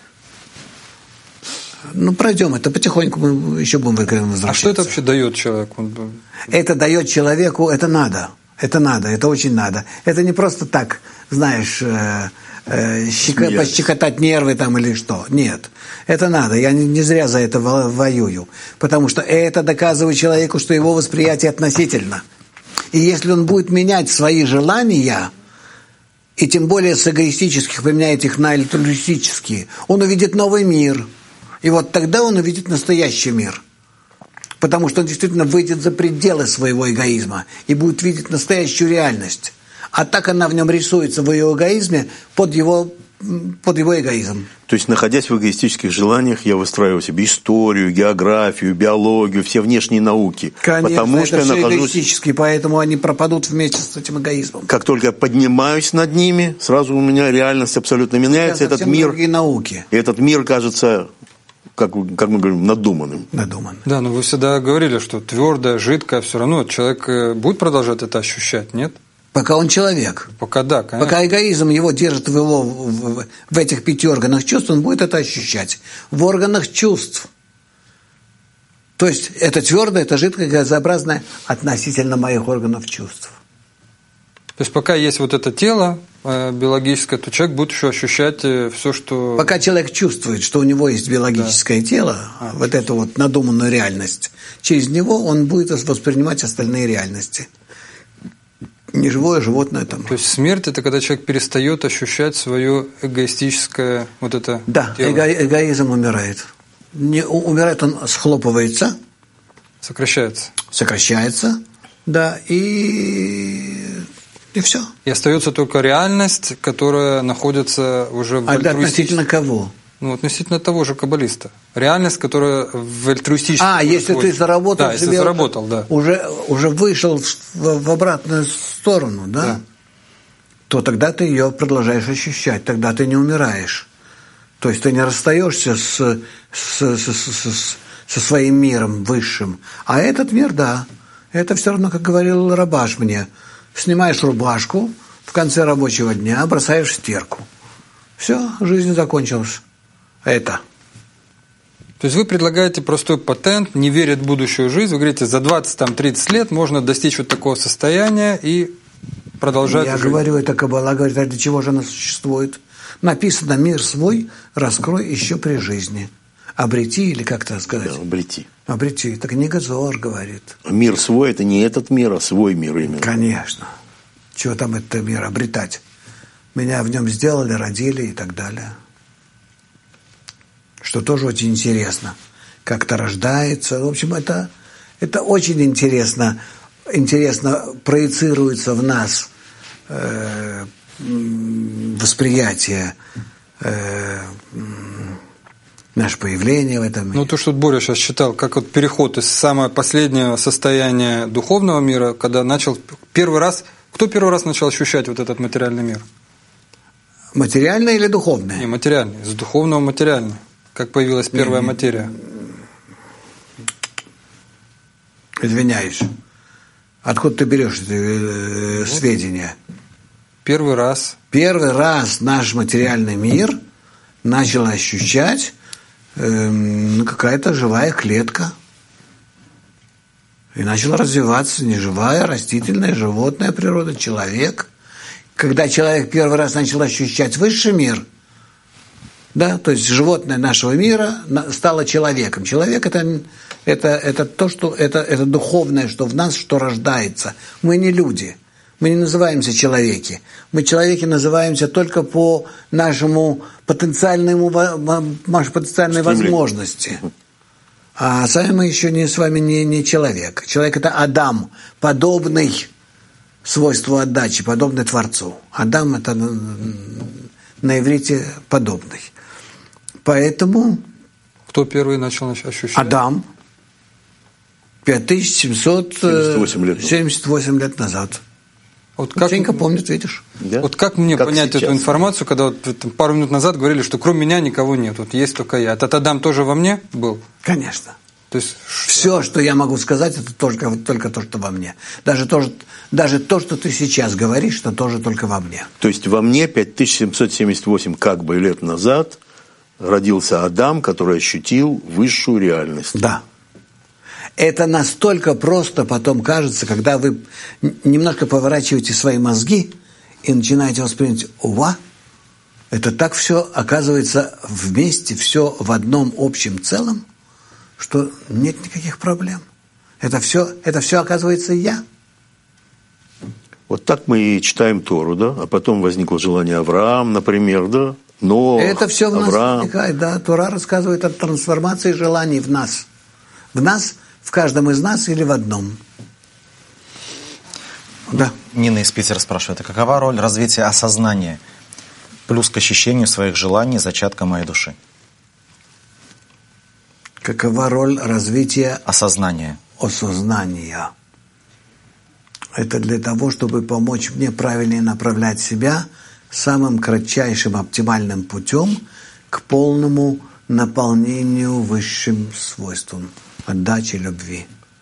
Ну, пройдем это потихоньку, мы еще будем возвращаться. А что это вообще дает человеку? Это дает человеку, это надо. Это надо, это очень надо. Это не просто так, знаешь, э, э, щека, пощекотать нервы там или что. Нет, это надо. Я не, не зря за это воюю. Потому что это доказывает человеку, что его восприятие относительно. И если он будет менять свои желания, и тем более с эгоистических поменяет их на альтруистические, он увидит новый мир. И вот тогда он увидит настоящий мир. Потому что он действительно выйдет за пределы своего эгоизма и будет видеть настоящую реальность. А так она в нем рисуется, в ее эгоизме, под его, под его эгоизм. То есть, находясь в эгоистических желаниях, я выстраиваю себе историю, географию, биологию, все внешние науки. Конечно, потому это что все я нахожусь... эгоистические, поэтому они пропадут вместе с этим эгоизмом. Как только я поднимаюсь над ними, сразу у меня реальность абсолютно меняется. Это этот мир, другие науки. И этот мир кажется... Как, как мы говорим, надуманным. Надуманным. Да, но вы всегда говорили, что твердое, жидкое, все равно человек будет продолжать это ощущать, нет? Пока он человек. Пока да, конечно. Пока эгоизм его держит в, его, в, в этих пяти органах чувств, он будет это ощущать. В органах чувств. То есть это твердое, это жидкое, газообразное относительно моих органов чувств. То есть пока есть вот это тело э, биологическое, то человек будет еще ощущать э, все, что... Пока человек чувствует, что у него есть биологическое да. тело, а, вот эту вот надуманную реальность, через него он будет воспринимать остальные реальности. Не живое, животное там. То есть смерть – это когда человек перестает ощущать свое эгоистическое вот это да, тело. Да, эго, эгоизм умирает. Не, умирает он, схлопывается. Сокращается. Сокращается, да, и... И все. И остается только реальность, которая находится уже в а альтруистическом... относительно кого? Ну, относительно того же каббалиста. Реальность, которая в альтруистическом... А, если ты заработал да, себе... если заработал, да. Уже, уже вышел в, в обратную сторону, да? да? То тогда ты ее продолжаешь ощущать, тогда ты не умираешь. То есть ты не расстаешься с, с, с, с, с, со своим миром высшим. А этот мир, да. Это все равно, как говорил Рабаш мне... Снимаешь рубашку в конце рабочего дня, бросаешь в стирку. Все, жизнь закончилась. Это. То есть вы предлагаете простой патент, не верит в будущую жизнь. Вы говорите, за двадцать-тридцать лет можно достичь вот такого состояния и продолжать Я жить. говорю, это Каббала говорит, а для чего же она существует? Написано, мир свой раскрой еще при жизни. обрети, или как это сказать? Да, обрети. Обрети. Так книга Зоар говорит. Мир свой – это не этот мир, а свой мир именно. Конечно. Чего там этот мир обретать? Меня в нем сделали, родили и так далее. Что тоже очень интересно. Как-то рождается. В общем, это, это очень интересно. Интересно проецируется в нас э, восприятие, э, наше появление в этом мире. Ну, то, что Боря сейчас читал, как вот переход из самого последнего состояния духовного мира, когда начал первый раз... Кто первый раз начал ощущать вот этот материальный мир? Материальное или духовное? Не, материальный. С духовного материальный. Как появилась первая не, материя? Извиняюсь. Откуда ты берешь эти сведения? Первый раз. Первый раз наш материальный мир начал ощущать э, какая-то живая клетка. И начала развиваться неживая, растительная, животная природа, человек. Когда человек первый раз начал ощущать высший мир, да, то есть животное нашего мира стало человеком. Человек это, это, это то, что это, это духовное, что в нас, что рождается. Мы не люди. Мы не называемся человеки. Мы человеки называемся только по нашему потенциальному, нашей потенциальной возможности. А сами мы еще не, с вами не, не человек. Человек – это Адам, подобный свойству отдачи, подобный Творцу. Адам – это на, на иврите подобный. Поэтому… Кто первый начал ощущать? Адам. пять тысяч семьсот семьдесят восемь лет назад. Вот как, Женька помнит, видишь? Да? Вот как мне как понять сейчас. Эту информацию, когда вот пару минут назад говорили, что кроме меня никого нет, вот есть только я. Этот Адам тоже во мне был? Конечно. То есть все, что я могу сказать, это только, только то, что во мне. Даже то, даже то, что ты сейчас говоришь, это тоже только во мне. То есть во мне пять тысяч семьсот семьдесят восемь как бы лет назад родился Адам, который ощутил высшую реальность. Да. Это настолько просто потом кажется, когда вы немножко поворачиваете свои мозги и начинаете воспринимать, ува, это так все оказывается вместе, все в одном общем целом, что нет никаких проблем. Это все, это все оказывается я. Вот так мы и читаем Тору, да? А потом возникло желание Авраам, например, да? Ноах, это все в нас Авраам. возникает, да. Тора рассказывает о трансформации желаний в нас. В нас, в каждом из нас или в одном. Да. Нина из Питера спрашивает, а какова роль развития осознания плюс к ощущению своих желаний зачатка моей души? Какова роль развития осознания? Осознания. Это для того, чтобы помочь мне правильнее направлять себя самым кратчайшим оптимальным путем к полному наполнению высшим свойством отдачи, любви.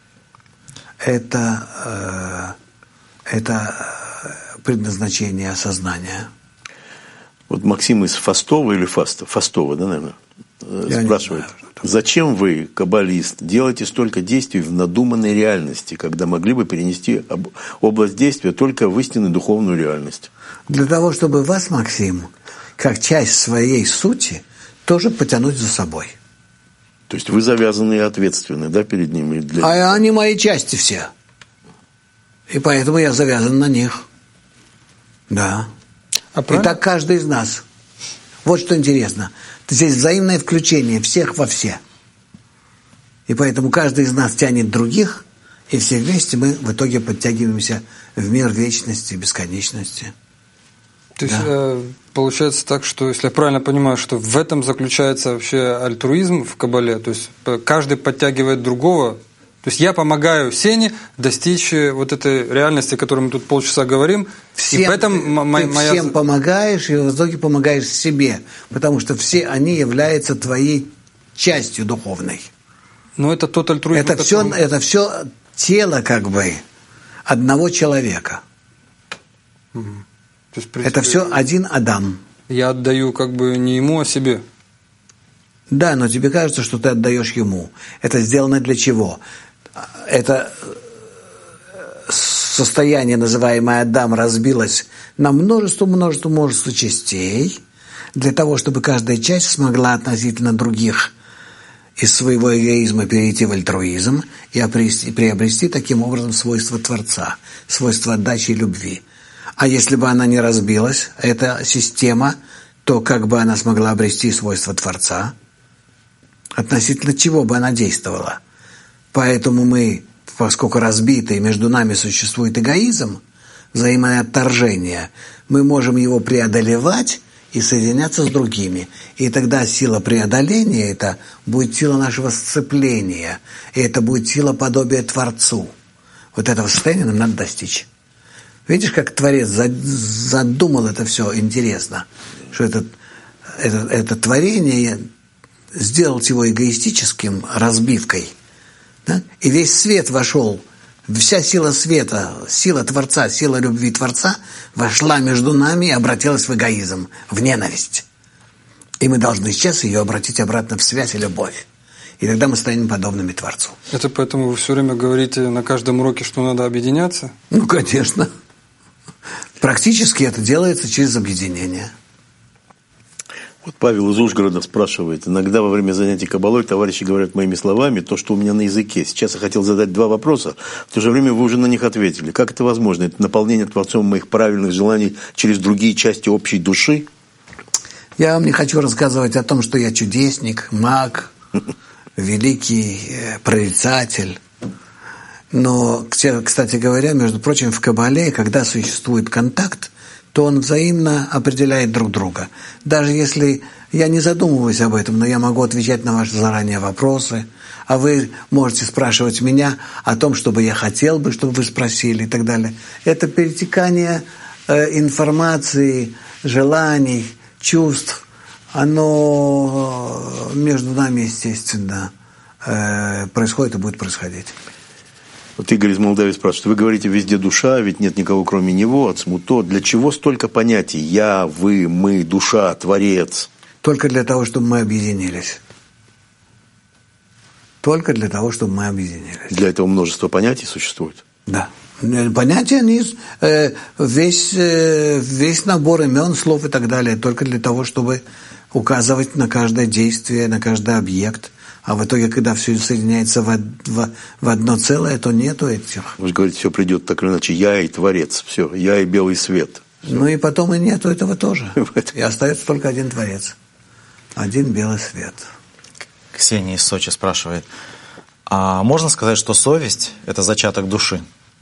Это, э, это предназначение осознания. Вот Максим из Фастова или Фаста, Фастова, да, наверное, Я спрашивает, не знаю, зачем вы, каббалист, делаете столько действий в надуманной реальности, когда могли бы перенести область действия только в истинную духовную реальность? Для того, чтобы вас, Максим, как часть своей сути, тоже потянуть за собой. То есть вы завязаны и ответственны, да, перед ними? Для... А они мои части все. И поэтому я завязан на них. Да. А и так каждый из нас. Вот что интересно. Здесь взаимное включение всех во все. И поэтому каждый из нас тянет других, и все вместе мы в итоге подтягиваемся в мир вечности, бесконечности. То есть да. Получается так, что, если я правильно понимаю, что в этом заключается вообще альтруизм в Кабале, то есть каждый подтягивает другого, то есть я помогаю Сене достичь вот этой реальности, о которой мы тут полчаса говорим, всем, и поэтому ты, моя... ты всем помогаешь, и в итоге помогаешь себе, потому что все они являются твоей частью духовной. Но это тот альтруизм... Это, которым... все, это все тело как бы одного человека. Угу. То есть, в принципе, это все один Адам. Я отдаю как бы не ему, а себе. Да, но тебе кажется, что ты отдаешь ему. Это сделано для чего? Это состояние, называемое Адам, разбилось на множество, множество, множество частей, для того, чтобы каждая часть смогла относительно других из своего эгоизма перейти в альтруизм и приобрести, приобрести таким образом свойства Творца, свойства отдачи и любви. А если бы она не разбилась, эта система, то как бы она смогла обрести свойства Творца? Относительно чего бы она действовала? Поэтому мы, поскольку разбиты, и между нами существует эгоизм, взаимное отторжение, мы можем его преодолевать и соединяться с другими. И тогда сила преодоления – это будет сила нашего сцепления, и это будет сила подобия Творцу. Вот этого состояния нам надо достичь. Видишь, как Творец задумал это все интересно, что это, это, это творение, сделать его эгоистическим разбивкой, да? И весь свет вошел, вся сила света, сила Творца, сила любви Творца вошла между нами и обратилась в эгоизм, в ненависть. И мы должны сейчас ее обратить обратно в связь и любовь. И тогда мы станем подобными Творцу. Это поэтому вы все время говорите на каждом уроке, что надо объединяться? Ну, конечно. Практически это делается через объединение. Вот Павел из Ужгорода спрашивает. Иногда во время занятий кабалой товарищи говорят моими словами то, что у меня на языке. Сейчас я хотел задать два вопроса, в то же время вы уже на них ответили. Как это возможно? Это наполнение Творцом моих правильных желаний через другие части общей души? Я вам не хочу рассказывать о том, что я чудесник, маг, великий прорицатель. Но, кстати говоря, между прочим, в Кабале, когда существует контакт, то он взаимно определяет друг друга. Даже если я не задумываюсь об этом, но я могу отвечать на ваши заранее вопросы, а вы можете спрашивать меня о том, что бы я хотел бы, чтобы вы спросили и так далее. Это перетекание э, информации, желаний, чувств, оно между нами, естественно, э, происходит и будет происходить. Вот Игорь из Молдавии спрашивает, вы говорите, везде душа, ведь нет никого кроме него, отсмуто. Для чего столько понятий? Я, вы, мы, душа, Творец? Только для того, чтобы мы объединились. Только для того, чтобы мы объединились. Для этого множество понятий существует? Да. Понятия, они, э, весь, э, весь набор имен, слов и так далее, только для того, чтобы указывать на каждое действие, на каждый объект. А в итоге, когда все соединяется в, в, в одно целое, то нету этих. Вы же говорите, все придет так или иначе. Я и Творец. Все. Я и белый свет. Все. Ну и потом и нету этого тоже. И остается только один Творец. Один белый свет. Ксения из Сочи спрашивает. А можно сказать, что совесть – это зачаток души?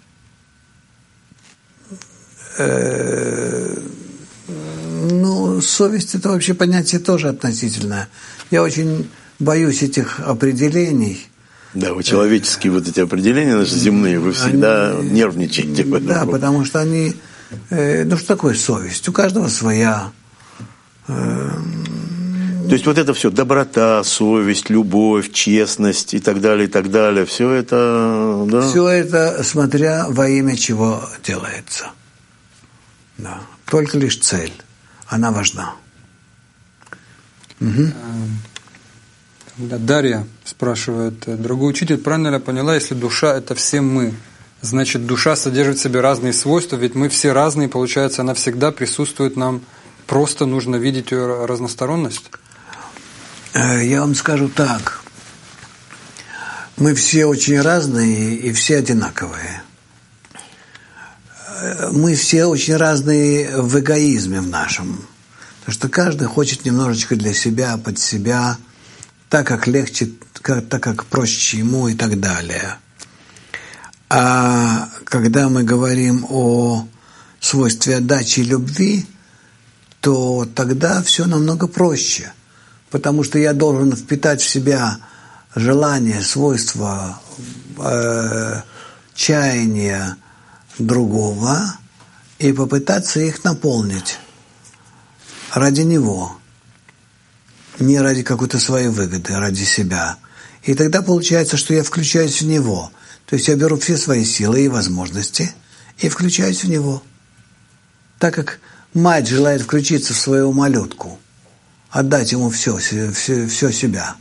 Ну, совесть – это вообще понятие тоже относительное. Я очень боюсь этих определений. Да, вы человеческие вот эти определения наши земные, вы всегда они, нервничаете. Да, потому что они... Э, ну, что такое совесть? У каждого своя. Э, То есть вот это все, доброта, совесть, любовь, честность и так далее, и так далее, все это... Да? Все это, смотря во имя чего делается. Да. Только лишь цель. Она важна. Угу. Дарья спрашивает, дорогой учитель, правильно ли я поняла, если душа – это все мы, значит, душа содержит в себе разные свойства, ведь мы все разные, получается, она всегда присутствует нам, просто нужно видеть ее разносторонность? Я вам скажу так. Мы все очень разные и все одинаковые. Мы все очень разные в эгоизме в нашем. Потому что каждый хочет немножечко для себя, под себя, так как легче, как, так как проще ему и так далее. А когда мы говорим о свойстве отдачи и любви, то тогда все намного проще. Потому что я должен впитать в себя желание, свойства, э, чаяния другого и попытаться их наполнить ради него. Не ради какой-то своей выгоды, а ради себя. И тогда получается, что я включаюсь в него. То есть я беру все свои силы и возможности и включаюсь в него. Так как мать желает включиться в своего малютку, отдать ему все, все, все себя.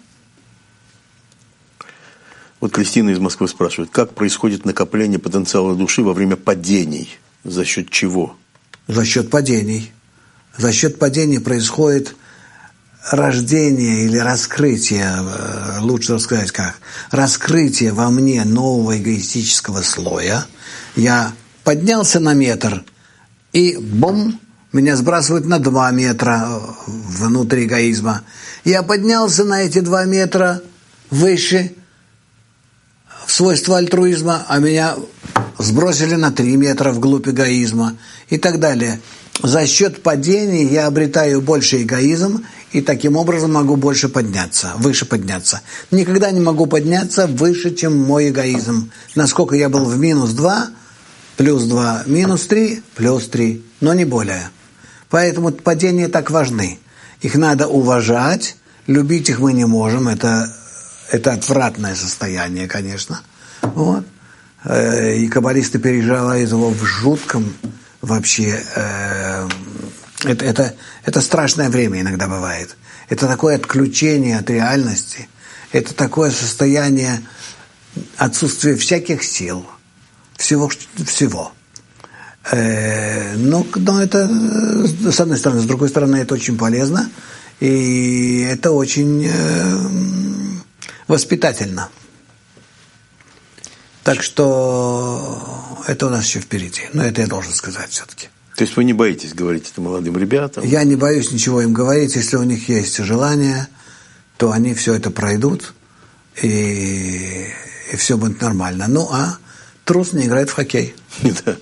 Вот Кристина из Москвы спрашивает, как происходит накопление потенциала души во время падений? За счет чего? За счет падений. За счет падений происходит рождение или раскрытие, лучше сказать как, раскрытие во мне нового эгоистического слоя. Я поднялся на метр, и бум, меня сбрасывают на два метра внутри эгоизма. Я поднялся на эти два метра выше в свойства альтруизма, а меня сбросили на три метра вглубь эгоизма и так далее. За счет падения я обретаю больше эгоизм и таким образом могу больше подняться, выше подняться. Никогда не могу подняться выше, чем мой эгоизм. Насколько я был в минус два, плюс два, минус три, плюс три, но не более. Поэтому падения так важны. Их надо уважать, любить их мы не можем, это, это отвратное состояние, конечно. Вот. И каббалисты переживают его в жутком вообще, э, это, это, это страшное время иногда бывает. Это такое отключение от реальности, это такое состояние отсутствия всяких сил, всего. всего. Э, но, но это, с одной стороны, с другой стороны, это очень полезно, и это очень э, воспитательно. Так что это у нас еще впереди. Но это я должен сказать все-таки. То есть вы не боитесь говорить это молодым ребятам? Я не боюсь ничего им говорить. Если у них есть желание, то они все это пройдут, и, и все будет нормально. Ну, а трус не играет в хоккей. Да.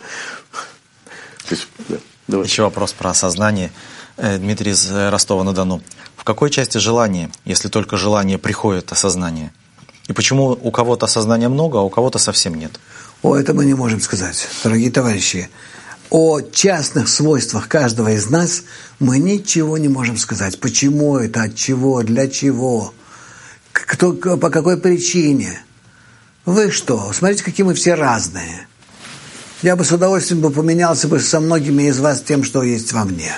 Еще вопрос про осознание. Дмитрий из Ростова-на-Дону. В какой части желания, если только желание, приходит осознание? И почему у кого-то сознания много, а у кого-то совсем нет? О, это мы не можем сказать, дорогие товарищи. О частных свойствах каждого из нас мы ничего не можем сказать. Почему это, от чего, для чего, кто, по какой причине. Вы что? Смотрите, какие мы все разные. Я бы с удовольствием бы поменялся бы со многими из вас тем, что есть во мне.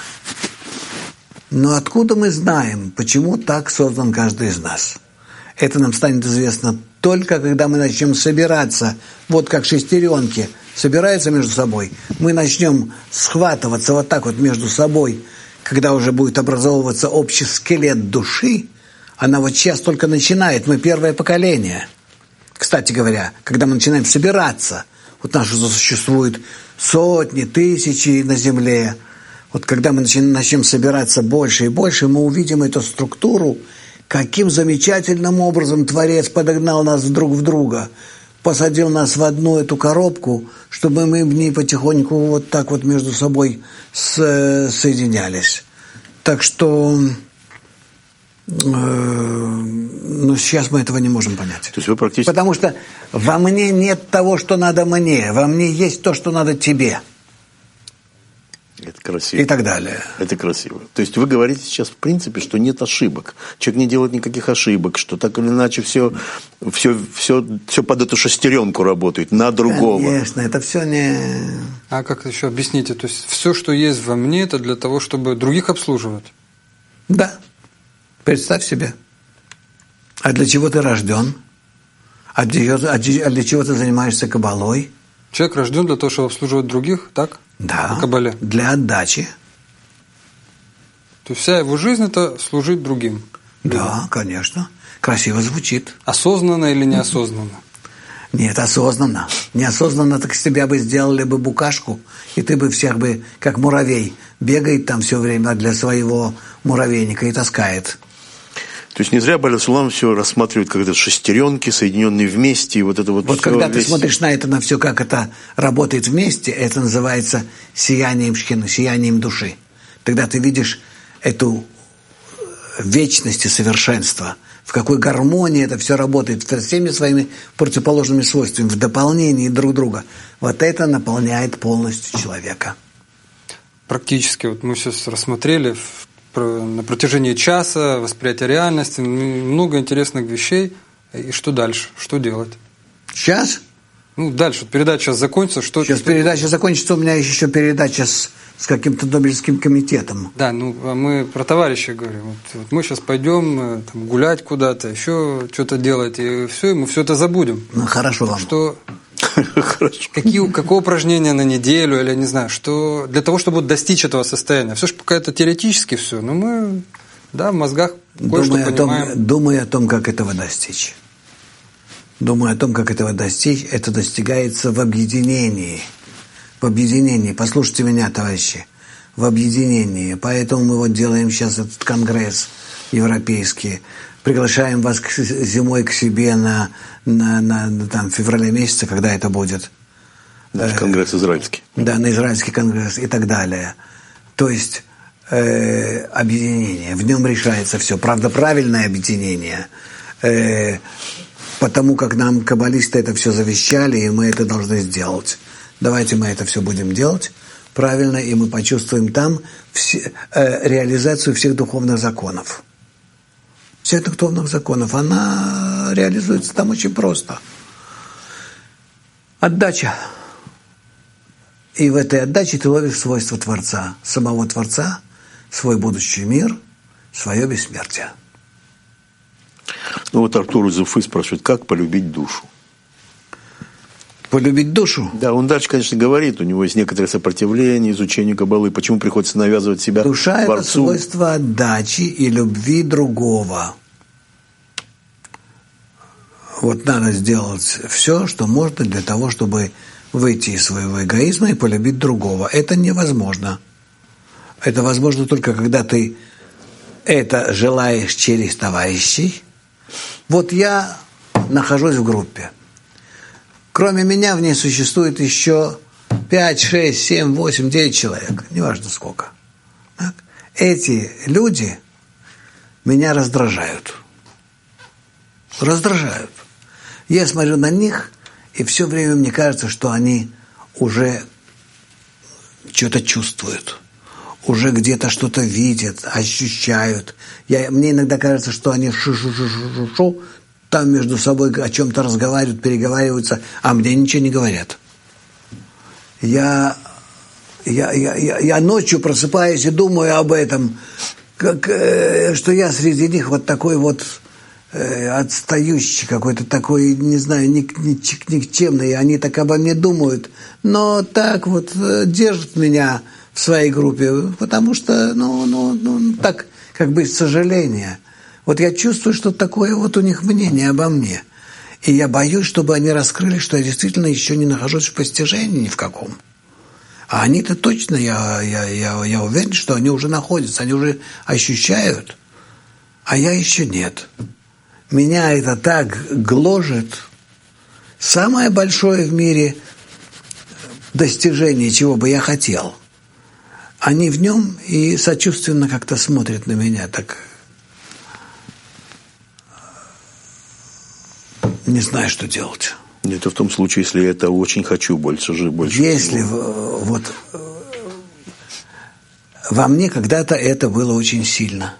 Но откуда мы знаем, почему так создан каждый из нас? Это нам станет известно только когда мы начнем собираться, вот как шестеренки собираются между собой, мы начнем схватываться вот так вот между собой, когда уже будет образовываться общий скелет души. Она вот сейчас только начинает, мы первое поколение. Кстати говоря, когда мы начинаем собираться, вот нас уже существует сотни, тысячи на земле, вот когда мы начнем, начнем собираться больше и больше, мы увидим эту структуру, каким замечательным образом Творец подогнал нас друг в друга, посадил нас в одну эту коробку, чтобы мы в ней потихоньку вот так вот между собой с, соединялись. Так что, э, ну, сейчас мы этого не можем понять. То есть вы практически... Потому что во мне нет того, что надо мне, во мне есть то, что надо тебе. Это красиво. И так далее. Это красиво. То есть вы говорите сейчас в принципе, что нет ошибок. Человек не делает никаких ошибок, что так или иначе все, все, все, все под эту шестеренку работает, на другого. Конечно, это все не... А как еще объясните? То есть все, что есть во мне, это для того, чтобы других обслуживать? Да. Представь себе. А для чего ты рожден? А для, а для чего ты занимаешься кабалой? Человек рожден для того, чтобы обслуживать других, так? Да, по кабале. Для отдачи. То есть вся его жизнь – это служить другим. Да, людям. Конечно. Красиво звучит. Осознанно или неосознанно? Нет, осознанно. Неосознанно так с тебя бы сделали бы букашку, и ты бы всех бы, как муравей, бегает там все время для своего муравейника и таскает. То есть не зря Бааль Сулам все рассматривает как это шестеренки, соединенные вместе, и вот это вот. Вот все когда весь... ты смотришь на это, на все, как это работает вместе, это называется сиянием шхины, сиянием души. Тогда ты видишь эту вечность и совершенство, в какой гармонии это все работает, со всеми своими противоположными свойствами, в дополнении друг друга. Вот это наполняет полностью человека. Практически, вот мы сейчас рассмотрели на протяжении часа восприятие реальности, много интересных вещей. И что дальше? Что делать? Сейчас? Ну, дальше. Вот передача сейчас закончится. Что, сейчас что... передача закончится, у меня есть еще передача с, с каким-то Нобелевским комитетом. Да, ну, а мы про товарищей говорим. Вот, вот мы сейчас пойдем там, гулять куда-то, еще что-то делать, и все, и мы все это забудем. Ну, хорошо вам. Что... Хорошо. Какие, какое упражнение на неделю, или не знаю, что для того, чтобы достичь этого состояния. Все же пока это теоретически все, но мы Да, в мозгах кое-что думая, о том, понимаем. думая о том, как этого достичь. Думая о том, как этого достичь, это достигается в объединении. В объединении. Послушайте меня, товарищи. В объединении. Поэтому мы вот делаем сейчас этот конгресс европейский. Приглашаем вас к, зимой к себе на, на, на там, в феврале месяце, когда это будет. Наш конгресс израильский. Да, на израильский конгресс и так далее. То есть э, объединение. В нем решается все. Правда, правильное объединение. Э, потому как нам каббалисты это все завещали, и мы это должны сделать. Давайте мы это все будем делать правильно, и мы почувствуем там все, э, реализацию всех духовных законов. Всех духовных законов. Она реализуется там очень просто. Отдача. И в этой отдаче ты ловишь свойства Творца, самого Творца, свой будущий мир, свое бессмертие. Ну вот Артур из Уфы спрашивает, как полюбить душу? Полюбить душу? Да, он дальше, конечно, говорит, у него есть некоторое сопротивление изучению Каббалы, почему приходится навязывать себя Душа Творцу. – это свойство отдачи и любви другого. Вот надо сделать все, что можно для того, чтобы выйти из своего эгоизма и полюбить другого. Это невозможно. Это возможно только когда ты это желаешь через товарищей. Вот я нахожусь в группе. Кроме меня в ней существует еще пять, шесть, семь, восемь, девять человек. Неважно сколько. Так? Эти люди меня раздражают. Раздражают. Я смотрю на них, и все время мне кажется, что они уже что-то чувствуют, уже где-то что-то видят, ощущают. Я, мне иногда кажется, что они шу-шу-шу-шу-шу, там между собой о чем-то разговаривают, переговариваются, а мне ничего не говорят. Я, я, я, я, я ночью просыпаюсь и думаю об этом, как, э, что я среди них вот такой вот э, отстающий, какой-то такой, не знаю, ник, ник, никчемный, и они так обо мне думают, но так вот э, держат меня в своей группе, потому что, ну, ну, ну так, как бы сожаление. Вот я чувствую, что такое вот у них мнение обо мне. И я боюсь, чтобы они раскрыли, что я действительно еще не нахожусь в постижении ни в каком. А они-то точно, я, я, я, я уверен, что они уже находятся, они уже ощущают, а я еще нет. Меня это так гложет. Самое большое в мире достижение, чего бы я хотел. Они в нем и сочувственно как-то смотрят на меня, так... Не знаю, что делать. Это в том случае, если я это очень хочу больше же больше. Если вот во мне когда-то это было очень сильно.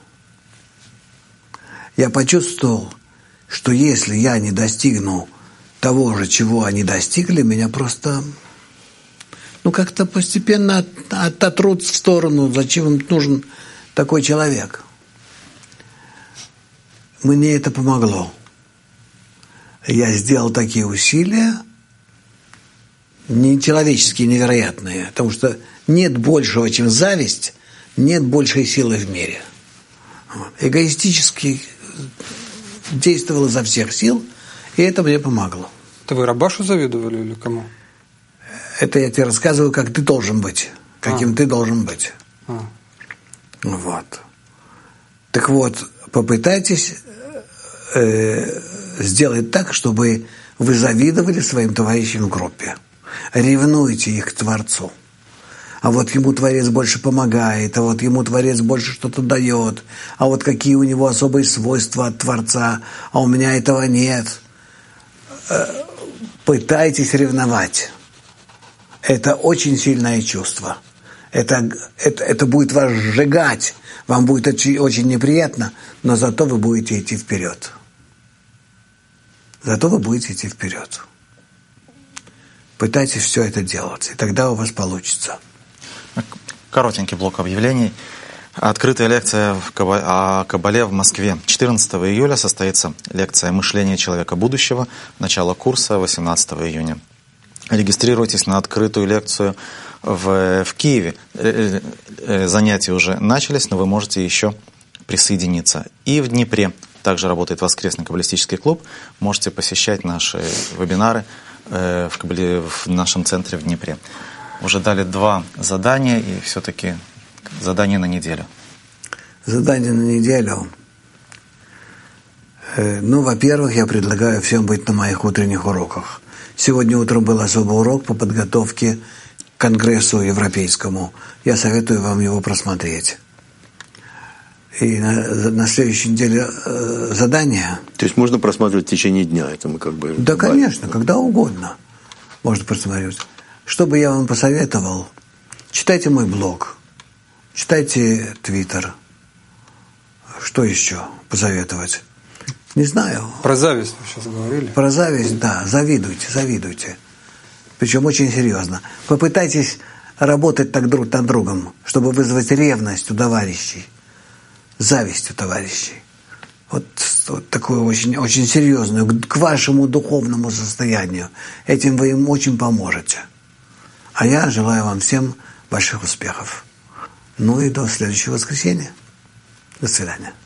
Я почувствовал, что если я не достигну того же, чего они достигли, меня просто, ну, как-то постепенно от, ототрут в сторону. Зачем им нужен такой человек? Мне это помогло. Я сделал такие усилия, нечеловеческие, невероятные, потому что нет большего, чем зависть, нет большей силы в мире. Эгоистически действовал изо всех сил, и это мне помогло. Это вы Рабашу завидовали или кому? Это я тебе рассказываю, как ты должен быть, каким а. ты должен быть. А. Вот. Так вот, попытайтесь... Э, сделать так, чтобы вы завидовали своим товарищам в группе. Ревнуйте их к Творцу. А вот ему Творец больше помогает, а вот ему Творец больше что-то дает, а вот какие у него особые свойства от Творца, а у меня этого нет. Пытайтесь ревновать. Это очень сильное чувство. Это, это, это будет вас сжигать. Вам будет очень, очень неприятно, но зато вы будете идти вперед. Зато вы будете идти вперед. Пытайтесь все это делать, и тогда у вас получится. Коротенький блок объявлений. Открытая лекция о Кабале в Москве. четырнадцатого июля состоится лекция «Мышление человека будущего». Начало курса восемнадцатого июня. Регистрируйтесь на открытую лекцию в, в Киеве. Занятия уже начались, но вы можете еще присоединиться. И в Днепре также работает воскресный каббалистический клуб. Можете посещать наши вебинары в, каббали... в нашем центре в Днепре. Уже дали два задания, и все-таки задание на неделю. Задание на неделю. Ну, во-первых, я предлагаю всем быть на моих утренних уроках. Сегодня утром был особый урок по подготовке к Конгрессу Европейскому. Я советую вам его просмотреть. И на, на следующей неделе э, задание. То есть можно просматривать в течение дня? Это мы как бы... Да, конечно, когда угодно можно просматривать. Что бы я вам посоветовал? Читайте мой блог, читайте Твиттер. Что еще посоветовать? Не знаю. Про зависть вы сейчас говорили. Про зависть, да, завидуйте, завидуйте. Причем очень серьезно. Попытайтесь работать так друг над другом, чтобы вызвать ревность у товарищей, зависть у товарищей. Вот, вот такую очень, очень серьезную, к вашему духовному состоянию. Этим вы им очень поможете. А я желаю вам всем больших успехов. Ну и до следующего воскресенья. До свидания.